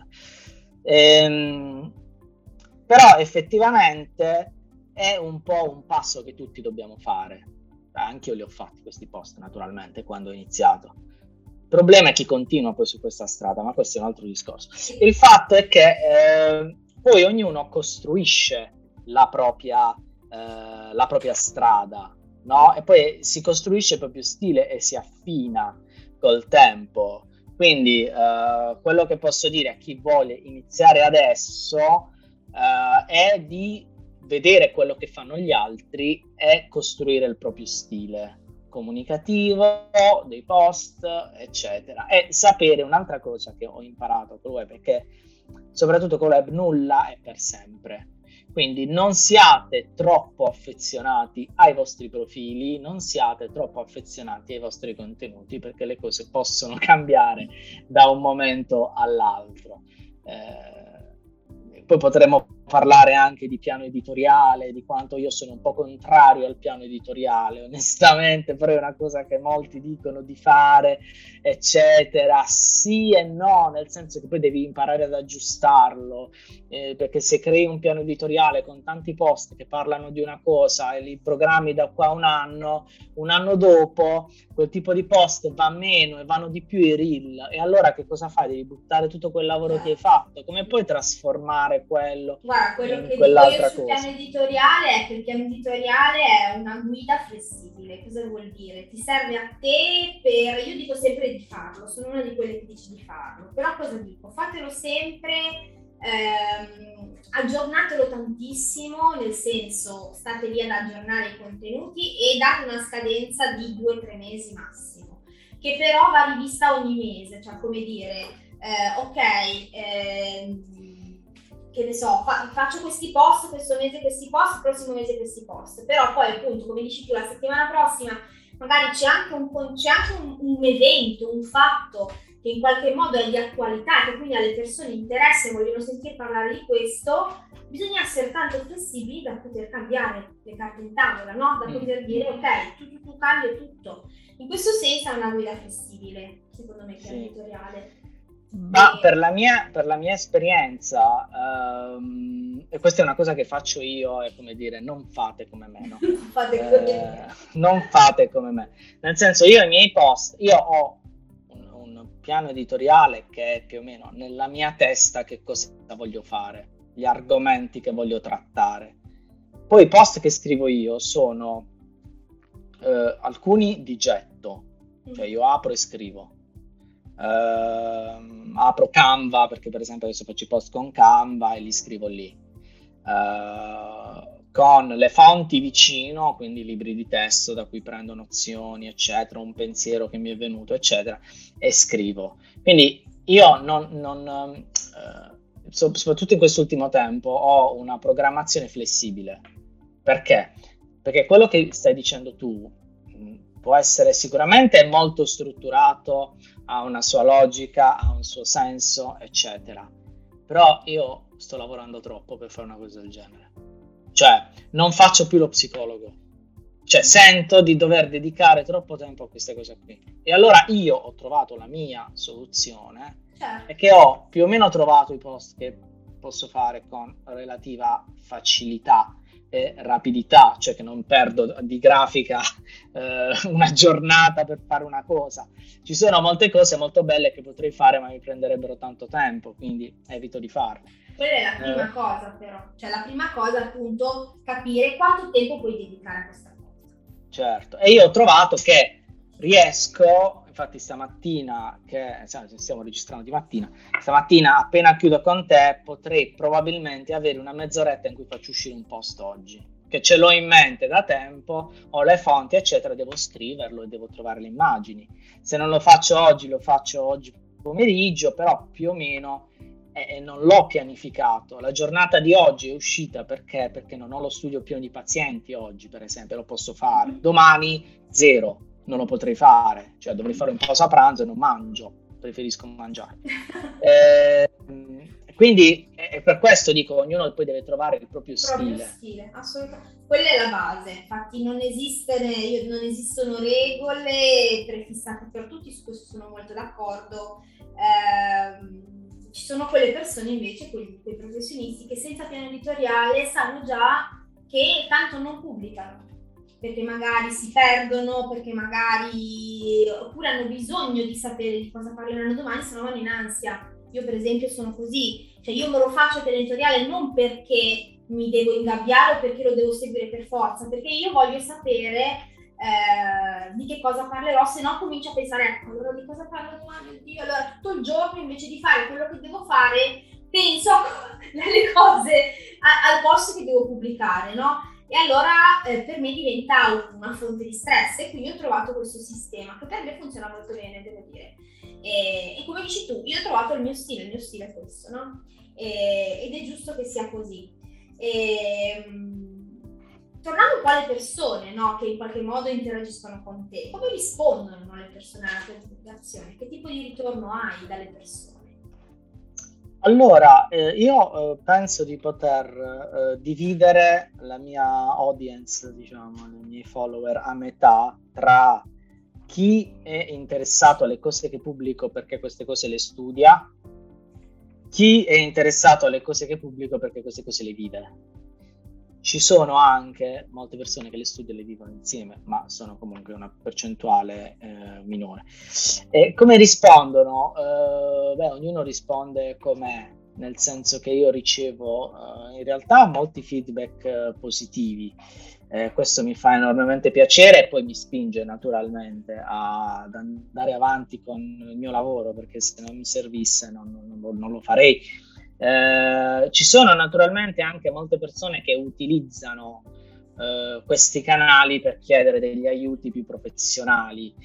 S2: Ehm, però effettivamente è un po' un passo che tutti dobbiamo fare. Anche io li ho fatti questi post naturalmente quando ho iniziato. Il problema è chi continua poi su questa strada, ma questo è un altro discorso. Il fatto è che eh, poi ognuno costruisce la propria, eh, la propria strada, no? E poi si costruisce il proprio stile e si affina col tempo. Quindi eh, quello che posso dire a chi vuole iniziare adesso eh, è di vedere quello che fanno gli altri e costruire il proprio stile comunicativo, dei post, eccetera. E sapere un'altra cosa che ho imparato con il web è che soprattutto con il web nulla è per sempre. Quindi non siate troppo affezionati ai vostri profili, non siate troppo affezionati ai vostri contenuti, perché le cose possono cambiare da un momento all'altro. Eh, poi potremo parlare anche di piano editoriale, di quanto io sono un po' contrario al piano editoriale, onestamente, però è una cosa che molti dicono di fare, eccetera. Sì e no, nel senso che poi devi imparare ad aggiustarlo, eh, perché se crei un piano editoriale con tanti post che parlano di una cosa e li programmi da qua a un anno, un anno dopo quel tipo di post va meno e vanno di più i reel, e allora che cosa fai? Devi buttare tutto quel lavoro che hai fatto, come puoi trasformare quello?
S1: Guarda, quello
S2: in
S1: che dico io sul
S2: cosa.
S1: piano editoriale è che il piano editoriale è una guida flessibile. Cosa vuol dire? Ti serve a te per... Io dico sempre di farlo, sono una di quelle che dice di farlo, però cosa dico? Fatelo sempre, ehm, aggiornatelo tantissimo, nel senso state lì ad aggiornare i contenuti e date una scadenza di due o tre mesi massimo, che però va rivista ogni mese, cioè come dire, eh, ok, eh, che ne so, fa, faccio questi post, questo mese questi post, il prossimo mese questi post, però poi appunto, come dici tu, la settimana prossima magari c'è anche un, c'è anche un, un evento, un fatto che in qualche modo è di attualità, che quindi alle persone interessa e vogliono sentire parlare di questo, bisogna essere tanto flessibili da poter cambiare le carte in tavola, no? Da poter dire ok, tu, tu, tu cambio tutto. In questo senso è una guida flessibile, secondo me, piano editoriale.
S2: Ma per la mia, per la mia esperienza, um, e questa è una cosa che faccio io, è come dire, non fate come me, no?
S1: fate
S2: eh, non fate come me. Nel senso, io i miei post, io ho un, un piano editoriale che è più o meno nella mia testa che cosa voglio fare, gli argomenti che voglio trattare. Poi i post che scrivo io sono eh, alcuni di getto, cioè io apro e scrivo. Uh, apro Canva perché per esempio adesso faccio i post con Canva e li scrivo lì uh, con le fonti vicino, quindi libri di testo da cui prendo nozioni eccetera, un pensiero che mi è venuto eccetera e scrivo. Quindi io non, non uh, soprattutto in quest'ultimo tempo ho una programmazione flessibile. Perché? Perché quello che stai dicendo tu può essere sicuramente molto strutturato, ha una sua logica, ha un suo senso, eccetera. Però io sto lavorando troppo per fare una cosa del genere. Cioè, non faccio più lo psicologo. Cioè, sento di dover dedicare troppo tempo a queste cose qui. E allora io ho trovato la mia soluzione, certo. E che ho più o meno trovato i post che posso fare con relativa facilità e rapidità, cioè che non perdo di grafica eh, una giornata per fare una cosa. Ci sono molte cose molto belle che potrei fare, ma mi prenderebbero tanto tempo, quindi evito di farle.
S1: Quella è la prima eh. cosa, però, cioè la prima cosa è appunto capire quanto tempo puoi dedicare a questa cosa.
S2: Certo, e io ho trovato che riesco, infatti stamattina, che stiamo registrando di mattina, stamattina appena chiudo con te potrei probabilmente avere una mezz'oretta in cui faccio uscire un post oggi, che ce l'ho in mente da tempo, ho le fonti eccetera, devo scriverlo e devo trovare le immagini. Se non lo faccio oggi, lo faccio oggi pomeriggio, però più o meno eh, non l'ho pianificato. La giornata di oggi è uscita perché? Perché non ho lo studio pieno di pazienti oggi, per esempio, lo posso fare. Domani zero. Non lo potrei fare, cioè dovrei fare un pausa pranzo e non mangio, preferisco mangiare. Eh, quindi è per questo dico, ognuno poi deve trovare il proprio,
S1: proprio
S2: stile.
S1: stile. Assolutamente. Quella è la base, infatti non, esiste, non esistono regole prefissate per tutti, su questo sono molto d'accordo. Eh, ci sono quelle persone invece, quei, quei professionisti che senza piano editoriale sanno già che tanto non pubblicano, perché magari si perdono, perché magari oppure hanno bisogno di sapere di cosa parleranno domani, se no vanno in ansia. Io per esempio sono così, cioè io me lo faccio per editoriale non perché mi devo ingabbiare o perché lo devo seguire per forza, perché io voglio sapere eh, di che cosa parlerò, se no comincio a pensare, ecco, allora di cosa parlo domani, oddio, allora tutto il giorno invece di fare quello che devo fare, penso alle cose a, al posto che devo pubblicare, no? E allora eh, per me diventa una fonte di stress, e quindi ho trovato questo sistema che per me funziona molto bene, devo dire. E, e come dici tu, io ho trovato il mio stile, il mio stile è questo, no? E, ed è giusto che sia così. E, mh, tornando un po' alle persone, no, che in qualche modo interagiscono con te, come rispondono, no, le persone alla tua pubblicazione? Che tipo di ritorno hai dalle persone?
S2: Allora, eh, io eh, penso di poter eh, dividere la mia audience, diciamo, i miei follower a metà tra chi è interessato alle cose che pubblico perché queste cose le studia, chi è interessato alle cose che pubblico perché queste cose le vive. Ci sono anche molte persone che le studiano e le vivono insieme, ma sono comunque una percentuale eh, minore. E come rispondono? Eh, beh, ognuno risponde com'è, nel senso che io ricevo eh, in realtà molti feedback eh, positivi. Eh, questo mi fa enormemente piacere e poi mi spinge naturalmente a, ad andare avanti con il mio lavoro, perché se non mi servisse non, non, non lo farei. Eh, ci sono naturalmente anche molte persone che utilizzano eh, questi canali per chiedere degli aiuti più professionali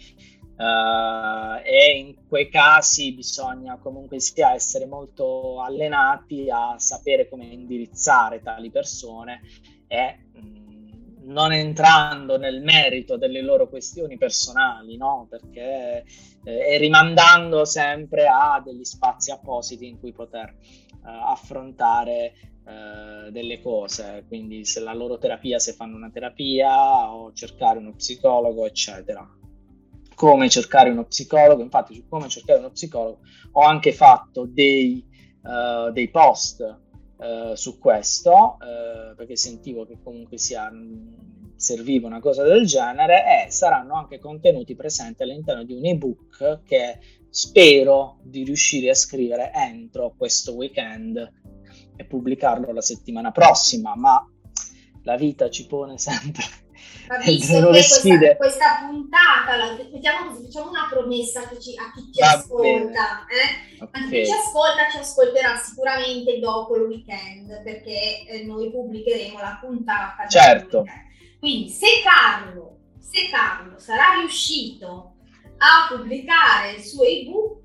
S2: eh, e in quei casi bisogna comunque sia essere molto allenati a sapere come indirizzare tali persone e mh, non entrando nel merito delle loro questioni personali, no? Perché eh, e rimandando sempre a degli spazi appositi in cui poter Uh, affrontare uh, delle cose, quindi se la loro terapia, se fanno una terapia o cercare uno psicologo eccetera. Come cercare uno psicologo, infatti su come cercare uno psicologo ho anche fatto dei, uh, dei post uh, su questo uh, perché sentivo che comunque sia serviva una cosa del genere, e saranno anche contenuti presenti all'interno di un ebook che spero di riuscire a scrivere entro questo weekend e pubblicarlo la settimana prossima, ma la vita ci pone sempre
S1: delle sfide. Questa, questa puntata, la, mettiamo così, facciamo una promessa a chi, a chi ci Va ascolta, eh? Okay. A chi ci ascolta ci ascolterà sicuramente dopo il weekend, perché eh, noi pubblicheremo la puntata.
S2: Certo.
S1: Quindi se Carlo, se Carlo sarà riuscito a pubblicare il suo ebook,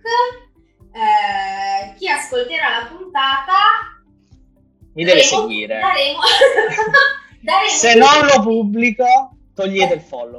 S1: eh, chi ascolterà la puntata
S2: mi deve daremo, seguire.
S1: Daremo, daremo
S2: se non lo pubblico, togliete il follow.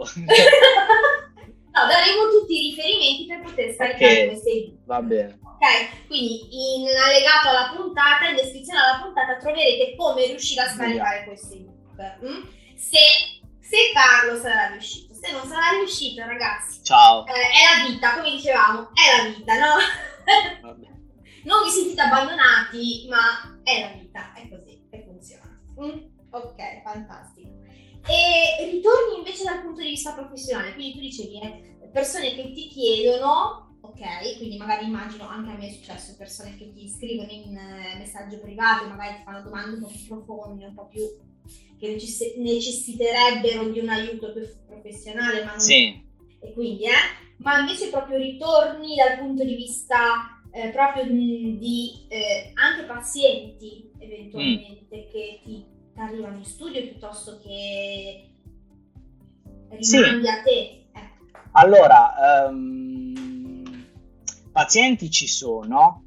S1: No, daremo tutti i riferimenti per poter scaricare okay. Questo ebook.
S2: Va bene.
S1: Ok, quindi in allegato alla puntata, in descrizione alla puntata troverete come riuscire a scaricare yeah. questo ebook. Mm? Se, se Carlo sarà riuscito. Se non sarà riuscito, ragazzi,
S2: ciao.
S1: Eh, è la vita, come dicevamo, è la vita, no? Non vi sentite abbandonati, ma è la vita, è così, che funziona. Mm? Ok, fantastico. E ritorni invece dal punto di vista professionale, quindi tu dicevi eh, persone che ti chiedono, ok, quindi magari immagino anche a me è successo, persone che ti scrivono in eh, messaggio privato, magari ti fanno domande un po' più profonde, un po' più che necess- necessiterebbero di un aiuto più professionale, ma non...
S2: Sì.
S1: E quindi, eh, ma invece proprio ritorni dal punto di vista eh, proprio di, di eh, anche pazienti eventualmente mm. che ti arrivano in studio piuttosto che rimandi sì. a te. Eh.
S2: Allora, um, pazienti ci sono.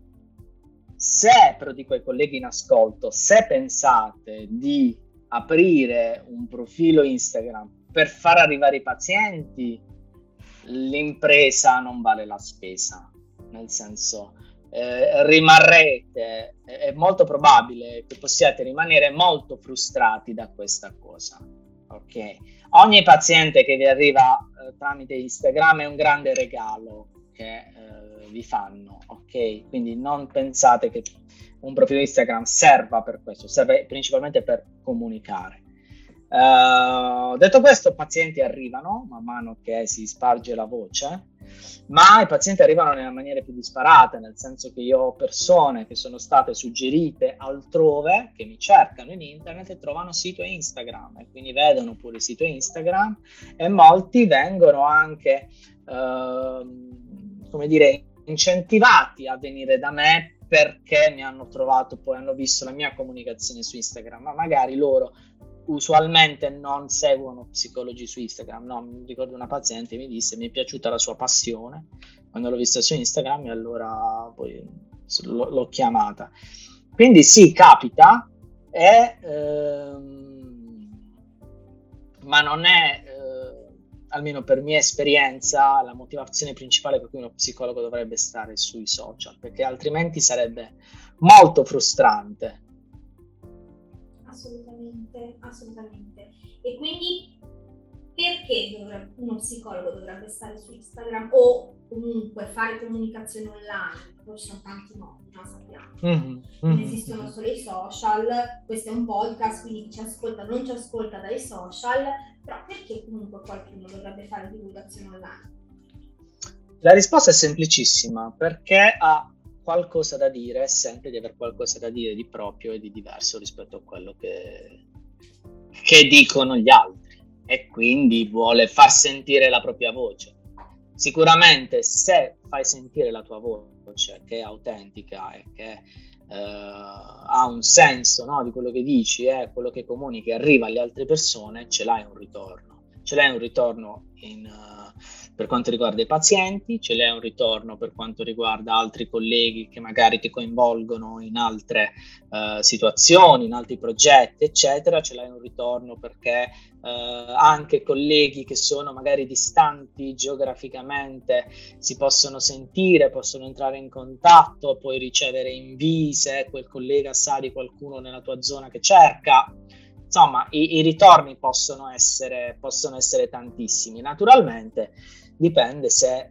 S2: Se, però dico ai colleghi in ascolto, se pensate di aprire un profilo Instagram per far arrivare i pazienti, l'impresa non vale la spesa, nel senso eh, rimarrete, è molto probabile che possiate rimanere molto frustrati da questa cosa, ok? Ogni paziente che vi arriva eh, tramite Instagram è un grande regalo che eh, vi fanno, ok? Quindi non pensate che un profilo Instagram serva per questo, serve principalmente per comunicare. Uh, detto questo, pazienti arrivano man mano che si sparge la voce, ma i pazienti arrivano nella maniera più disparata, nel senso che io ho persone che sono state suggerite altrove, che mi cercano in internet e trovano sito Instagram e quindi vedono pure il sito Instagram, e molti vengono anche uh, come dire incentivati a venire da me perché mi hanno trovato, poi hanno visto la mia comunicazione su Instagram, ma magari loro usualmente non seguono psicologi su Instagram. No, mi ricordo una paziente che mi disse: mi è piaciuta la sua passione quando l'ho vista su Instagram e allora poi l- l'ho chiamata. Quindi sì, capita, e, ehm, ma non è, eh, almeno per mia esperienza, la motivazione principale per cui uno psicologo dovrebbe stare sui social, perché altrimenti sarebbe molto frustrante.
S1: Assolutamente, assolutamente. E quindi perché dovrebbe, uno psicologo dovrebbe stare su Instagram o comunque fare comunicazione online? Poi ci sono tanti modi, no? Sappiamo. Mm-hmm. Non esistono mm-hmm. solo i social, questo è un podcast, quindi chi ci ascolta non ci ascolta dai social, però perché comunque qualcuno dovrebbe fare divulgazione online?
S2: La risposta è semplicissima, perché ha qualcosa da dire, sente di aver qualcosa da dire di proprio e di diverso rispetto a quello che, che dicono gli altri, e quindi vuole far sentire la propria voce. Sicuramente se fai sentire la tua voce, che è autentica e che eh, ha un senso, no, di quello che dici, eh, quello che comunichi arriva alle altre persone, ce l'hai un ritorno. Ce l'hai un ritorno in... Uh, per quanto riguarda i pazienti, ce l'è un ritorno per quanto riguarda altri colleghi che magari ti coinvolgono in altre uh, situazioni, in altri progetti, eccetera. Ce l'hai un ritorno perché uh, anche colleghi che sono magari distanti geograficamente si possono sentire, possono entrare in contatto, puoi ricevere invii se quel collega sa di qualcuno nella tua zona che cerca. Insomma, i, i ritorni possono essere, possono essere tantissimi. Naturalmente dipende se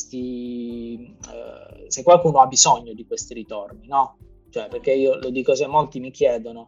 S2: questi eh, se qualcuno ha bisogno di questi ritorni, no? Cioè, perché io lo dico, se molti mi chiedono,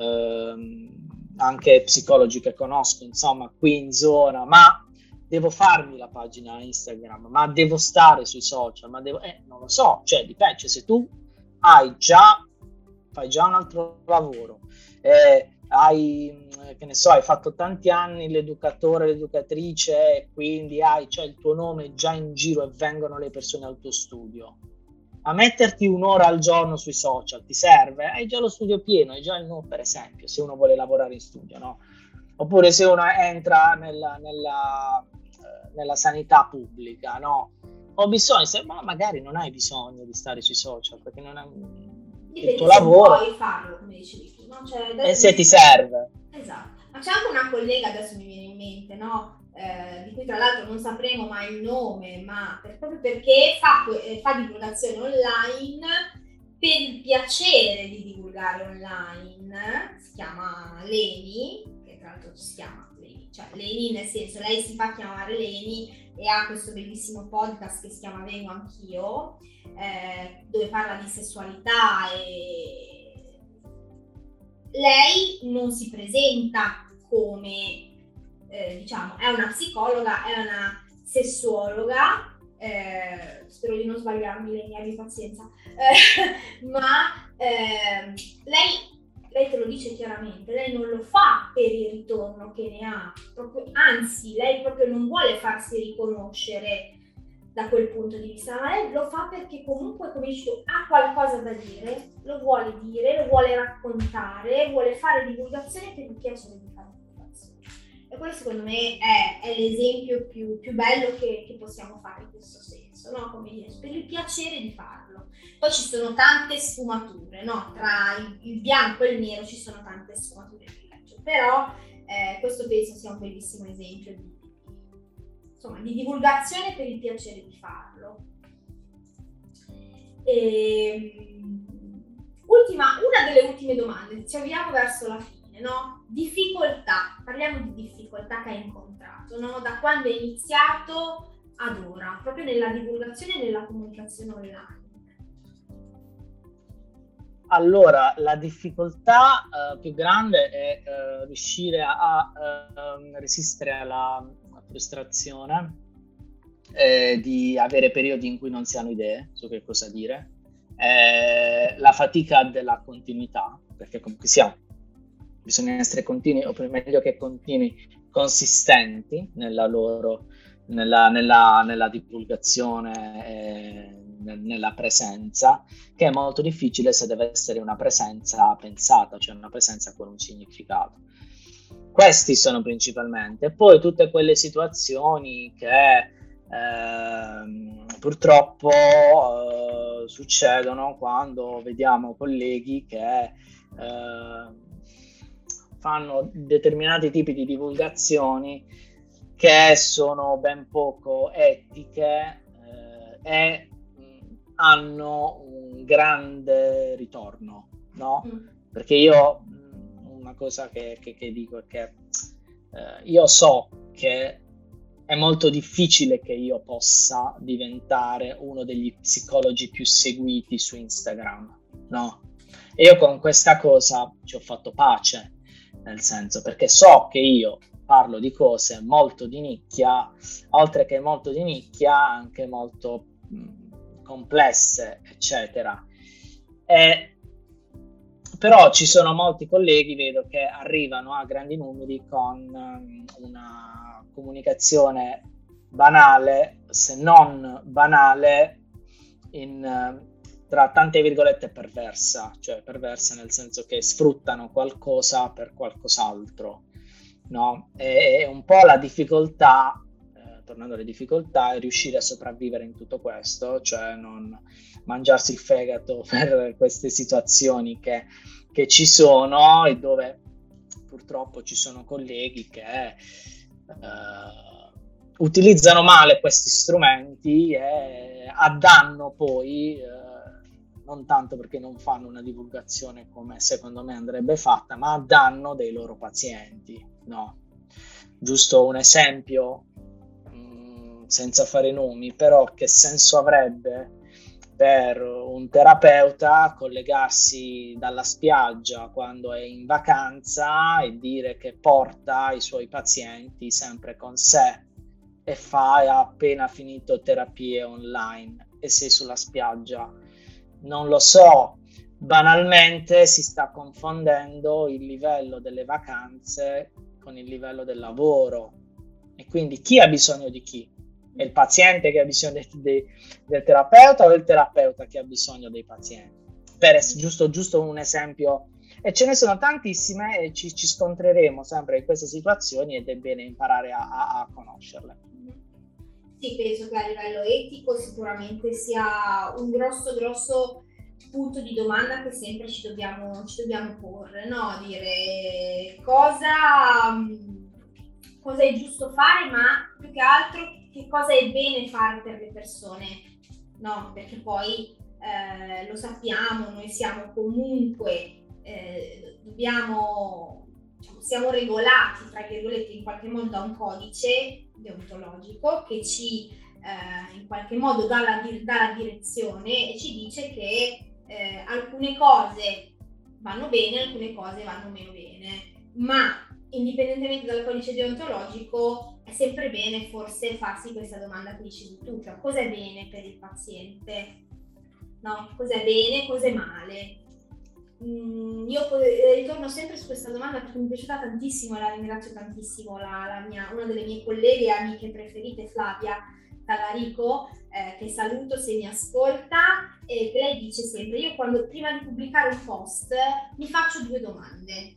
S2: ehm, anche psicologi che conosco, insomma, qui in zona, ma devo farmi la pagina Instagram, ma devo stare sui social, ma devo... Eh, non lo so, cioè dipende, cioè, se tu hai già, fai già un altro lavoro, eh, hai, che ne so, hai fatto tanti anni l'educatore, l'educatrice, e quindi hai, cioè, il tuo nome già in giro e vengono le persone al tuo studio. A metterti un'ora al giorno sui social ti serve? Hai già lo studio pieno, hai già il nome, per esempio, se uno vuole lavorare in studio, no? Oppure se uno entra nella, nella, nella sanità pubblica, no? Ho bisogno, se, ma magari non hai bisogno di stare sui social, perché non hai il tuo lavoro.
S1: Puoi farlo, come dicevi tu, no? Cioè,
S2: e se ti serve.
S1: Esatto. Ma c'è anche una collega, adesso mi viene in mente, no? Eh, di cui tra l'altro non sapremo mai il nome, ma per, proprio perché fa, eh, fa divulgazione online per il piacere di divulgare online. Si chiama Leni, che tra l'altro si chiama Leni, cioè Leni nel senso, lei si fa chiamare Leni e ha questo bellissimo podcast che si chiama Vengo Anch'io, eh, dove parla di sessualità e lei non si presenta come, eh, diciamo, è una psicologa, è una sessuologa, eh, spero di non sbagliarmi, lei abbi pazienza, eh, ma eh, lei, lei te lo dice chiaramente, lei non lo fa per il ritorno che ne ha, proprio, anzi, lei proprio non vuole farsi riconoscere da quel punto di vista, ma lei lo fa perché comunque, come dici tu, ha qualcosa da dire, lo vuole dire, lo vuole raccontare, vuole fare divulgazione per il piacere di fare divulgazione. E questo secondo me è, è l'esempio più, più bello che, che possiamo fare in questo senso, no? Come dire, per il piacere di farlo. Poi ci sono tante sfumature, no? Tra il, il bianco e il nero ci sono tante sfumature di legge, però eh, questo penso sia un bellissimo esempio di insomma, di divulgazione per il piacere di farlo. E, ultima, una delle ultime domande, ci avviamo verso la fine, no? Difficoltà, parliamo di difficoltà che hai incontrato, no? Da quando hai iniziato ad ora, proprio nella divulgazione e nella comunicazione online.
S2: Allora, la difficoltà uh, più grande è uh, riuscire a, a uh, resistere alla frustrazione, eh, di avere periodi in cui non si hanno idee su che cosa dire, eh, la fatica della continuità, perché comunque sia, bisogna essere continui, o per meglio che continui, consistenti nella loro, nella, nella, nella divulgazione, eh, nella presenza, che è molto difficile se deve essere una presenza pensata, cioè una presenza con un significato. Questi sono principalmente, poi tutte quelle situazioni che eh, purtroppo eh, succedono quando vediamo colleghi che eh, fanno determinati tipi di divulgazioni che sono ben poco etiche eh, e mh, hanno un grande ritorno, no? Mm. Perché io una cosa che, che, che dico è che eh, io so che è molto difficile che io possa diventare uno degli psicologi più seguiti su Instagram, no? E io con questa cosa ci ho fatto pace, nel senso, perché so che io parlo di cose molto di nicchia, oltre che molto di nicchia, anche molto mh, complesse, eccetera. E però ci sono molti colleghi, vedo, che arrivano a grandi numeri con um, una comunicazione banale, se non banale, in, uh, tra tante virgolette perversa, cioè perversa nel senso che sfruttano qualcosa per qualcos'altro, no? E, e un po' la difficoltà, eh, tornando alle difficoltà, è riuscire a sopravvivere in tutto questo, cioè non mangiarsi il fegato per queste situazioni che, che ci sono e dove purtroppo ci sono colleghi che eh, utilizzano male questi strumenti e a danno poi, eh, non tanto perché non fanno una divulgazione come secondo me andrebbe fatta, ma a danno dei loro pazienti, no? Giusto un esempio, mh, senza fare nomi, però che senso avrebbe per un terapeuta collegarsi dalla spiaggia quando è in vacanza e dire che porta i suoi pazienti sempre con sé e fa ha appena finito terapie online e sei sulla spiaggia? Non lo so, banalmente si sta confondendo il livello delle vacanze con il livello del lavoro, e quindi chi ha bisogno di chi? È il paziente che ha bisogno de, de, del terapeuta o il terapeuta che ha bisogno dei pazienti? Per giusto, giusto un esempio, e ce ne sono tantissime e ci, ci scontreremo sempre in queste situazioni ed è bene imparare a, a, a conoscerle.
S1: Sì, penso che a livello etico sicuramente sia un grosso grosso punto di domanda che sempre ci dobbiamo, ci dobbiamo porre, no? Dire cosa, cosa è giusto fare, ma più che altro che cosa è bene fare per le persone, no? Perché poi eh, lo sappiamo, noi siamo comunque, eh, dobbiamo, diciamo, siamo regolati, tra virgolette, in qualche modo da un codice deontologico che ci eh, in qualche modo dà la, dà la direzione e ci dice che eh, alcune cose vanno bene, alcune cose vanno meno bene, ma indipendentemente dal codice deontologico è sempre bene forse farsi questa domanda che dicevi tu, cioè cosa è bene per il paziente, no? Cosa è bene, cosa è male. Mm, io eh, ritorno sempre su questa domanda perché mi è piaciuta tantissimo, la ringrazio tantissimo, la, la mia, una delle mie colleghe e amiche preferite, Flavia Talarico, eh, che saluto se mi ascolta, e che lei dice sempre: io quando prima di pubblicare un post mi faccio due domande.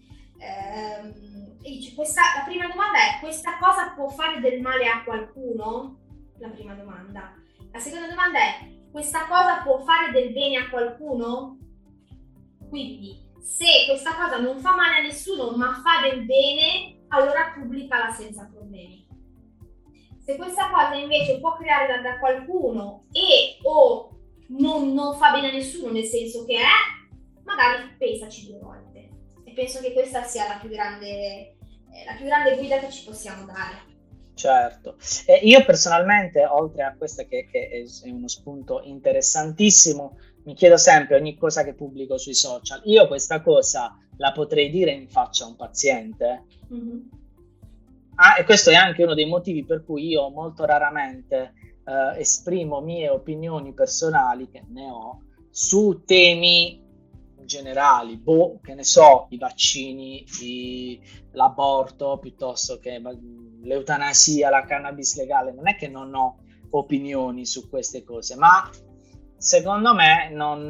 S1: Ehm, e dice, questa, la prima domanda è: questa cosa può fare del male a qualcuno? La prima domanda. La seconda domanda è: questa cosa può fare del bene a qualcuno? Quindi, se questa cosa non fa male a nessuno ma fa del bene, allora pubblicala senza problemi. Se questa cosa invece può creare danno a qualcuno e o non, non fa bene a nessuno, nel senso che è, magari pensaci due volte. E penso che questa sia la più grande, eh, la più grande guida che ci possiamo dare.
S2: Certo, eh, io personalmente, oltre a questa che, che è uno spunto interessantissimo, mi chiedo sempre ogni cosa che pubblico sui social, io questa cosa la potrei dire in faccia a un paziente? Mm-hmm. Ah, e questo è anche uno dei motivi per cui io molto raramente eh, esprimo mie opinioni personali, che ne ho, su temi generali, boh, che ne so, i vaccini, i, l'aborto, piuttosto che l'eutanasia, la cannabis legale. Non è che non ho opinioni su queste cose, ma secondo me non,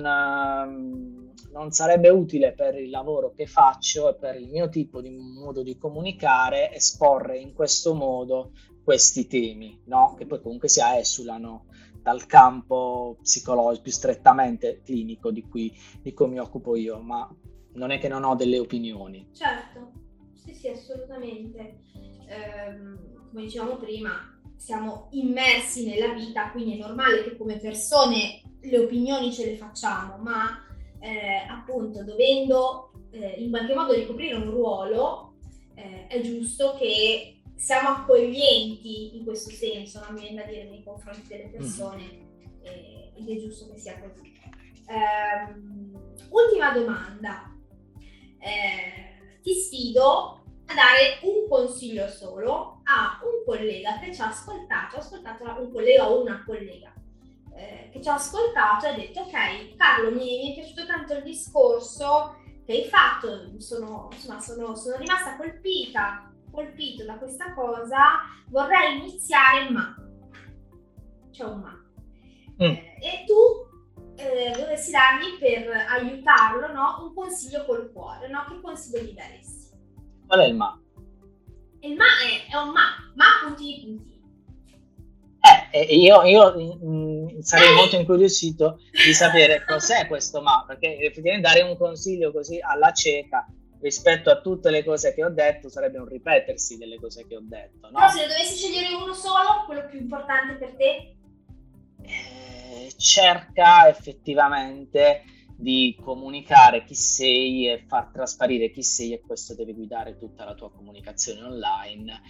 S2: uh, non sarebbe utile per il lavoro che faccio e per il mio tipo di modo di comunicare esporre in questo modo questi temi, no? Che poi comunque si esulano dal campo psicologico più strettamente clinico di cui, di cui mi occupo io, ma non è che non ho delle opinioni.
S1: Certo, sì sì, assolutamente. Ehm, come dicevamo prima, siamo immersi nella vita, quindi è normale che come persone le opinioni ce le facciamo, ma eh, appunto dovendo eh, in qualche modo ricoprire un ruolo, eh, è giusto che siamo accoglienti in questo senso, non mi viene da dire, nei confronti delle persone, mm. eh, ed è giusto che sia così. Ehm, ultima domanda, eh, ti sfido a dare un consiglio solo a un collega che ci ha ascoltato, ha ascoltato un collega o una collega eh, che ci ha ascoltato e ha detto: ok Carlo, mi, mi è piaciuto tanto il discorso che hai fatto, sono, insomma, sono, sono rimasta colpita colpito da questa cosa, vorrei iniziare, ma c'è un ma mm. eh, e tu eh, dovresti dargli, per aiutarlo, no, un consiglio col cuore, no? Che consiglio gli daresti?
S2: Qual è il ma?
S1: Il ma è, è un ma, ma puntini puntini.
S2: Eh, io, io mh, sarei eh. molto incuriosito di sapere cos'è questo ma, perché effettivamente dare un consiglio così alla cieca rispetto a tutte le cose che ho detto sarebbe un ripetersi delle cose che ho detto, no?
S1: Però se ne dovessi scegliere uno solo, quello più importante per te?
S2: Eh, cerca effettivamente di comunicare chi sei e far trasparire chi sei, e questo deve guidare tutta la tua comunicazione online.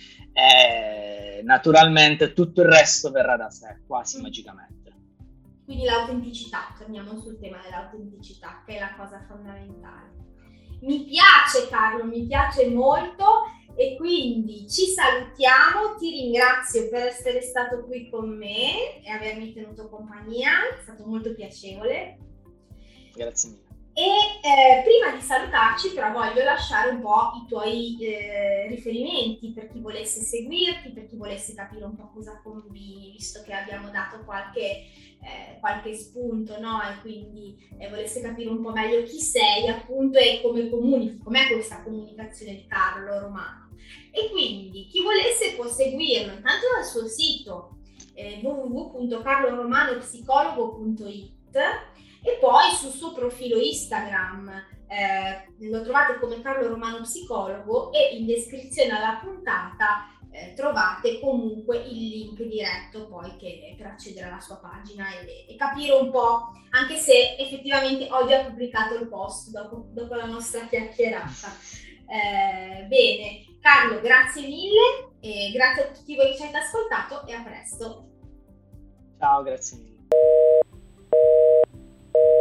S2: E naturalmente tutto il resto verrà da sé, quasi mm. magicamente.
S1: Quindi l'autenticità, torniamo sul tema dell'autenticità, che è la cosa fondamentale. Mi piace Carlo, mi piace molto, e quindi ci salutiamo. Ti ringrazio per essere stato qui con me e avermi tenuto compagnia, è stato molto piacevole.
S2: Grazie mille.
S1: E eh, prima di salutarci però voglio lasciare un po' i tuoi eh, riferimenti per chi volesse seguirti, per chi volesse capire un po' cosa combini, visto che abbiamo dato qualche, eh, qualche spunto, no? E quindi eh, volesse capire un po' meglio chi sei appunto e come comunichi, com'è questa comunicazione di Carlo Romano. E quindi chi volesse può seguirlo intanto dal suo sito eh, w w w punto carlo romano psicologo punto i t e poi sul suo profilo Instagram eh, lo trovate come Carlo Romano Psicologo, e in descrizione alla puntata eh, trovate comunque il link diretto poi che, per accedere alla sua pagina e, e capire un po', anche se effettivamente oggi ha pubblicato il post dopo, dopo la nostra chiacchierata. Eh, bene, Carlo, grazie mille, e grazie a tutti voi che ci avete ascoltato, e a presto.
S2: Ciao, grazie mille.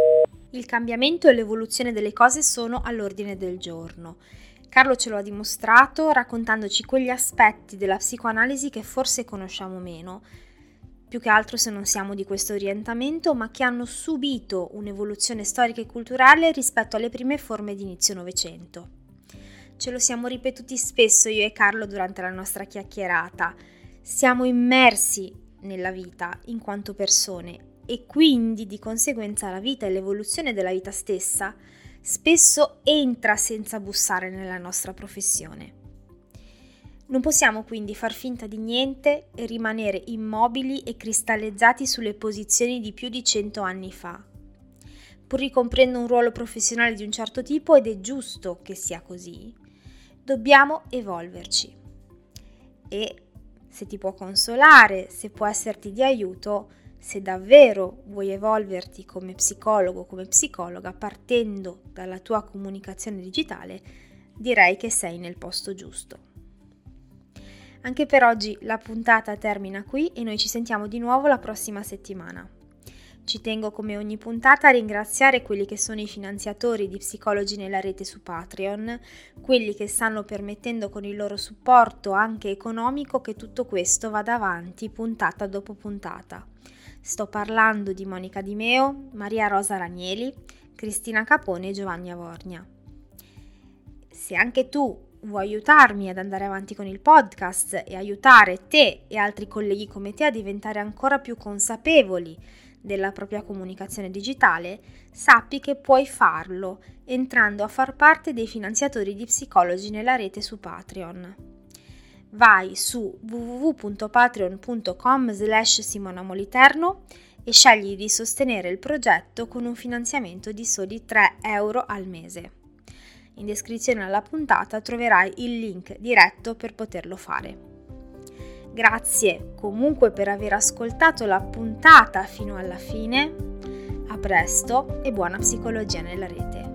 S1: Il cambiamento e l'evoluzione delle cose sono all'ordine del giorno. Carlo ce lo ha dimostrato raccontandoci quegli aspetti della psicoanalisi che forse conosciamo meno, più che altro se non siamo di questo orientamento, ma che hanno subito un'evoluzione storica e culturale rispetto alle prime forme di inizio Novecento. Ce lo siamo ripetuti spesso io e Carlo durante la nostra chiacchierata. Siamo immersi nella vita in quanto persone e quindi di conseguenza la vita e l'evoluzione della vita stessa spesso entra senza bussare nella nostra professione. Non possiamo quindi far finta di niente e rimanere immobili e cristallizzati sulle posizioni di più di cento anni fa. Pur ricomprendo un ruolo professionale di un certo tipo, ed è giusto che sia così, dobbiamo evolverci. E se ti può consolare, se può esserti di aiuto, se davvero vuoi evolverti come psicologo o come psicologa partendo dalla tua comunicazione digitale, direi che sei nel posto giusto. Anche per oggi la puntata termina qui e noi ci sentiamo di nuovo la prossima settimana. Ci tengo come ogni puntata a ringraziare quelli che sono i finanziatori di Psicologi nella Rete su Patreon, quelli che stanno permettendo con il loro supporto anche economico che tutto questo vada avanti puntata dopo puntata. Sto parlando di Monica Di Meo, Maria Rosa Ranieri, Cristina Capone e Giovanni Avornia. Se anche tu vuoi aiutarmi ad andare avanti con il podcast e aiutare te e altri colleghi come te a diventare ancora più consapevoli della propria comunicazione digitale, sappi che puoi farlo entrando a far parte dei finanziatori di Psicologi nella Rete su Patreon. Vai su w w w punto patreon punto com slash Simona Moliterno e scegli di sostenere il progetto con un finanziamento di soli tre euro al mese. In descrizione alla puntata troverai il link diretto per poterlo fare. Grazie comunque per aver ascoltato la puntata fino alla fine. A presto e buona psicologia nella rete.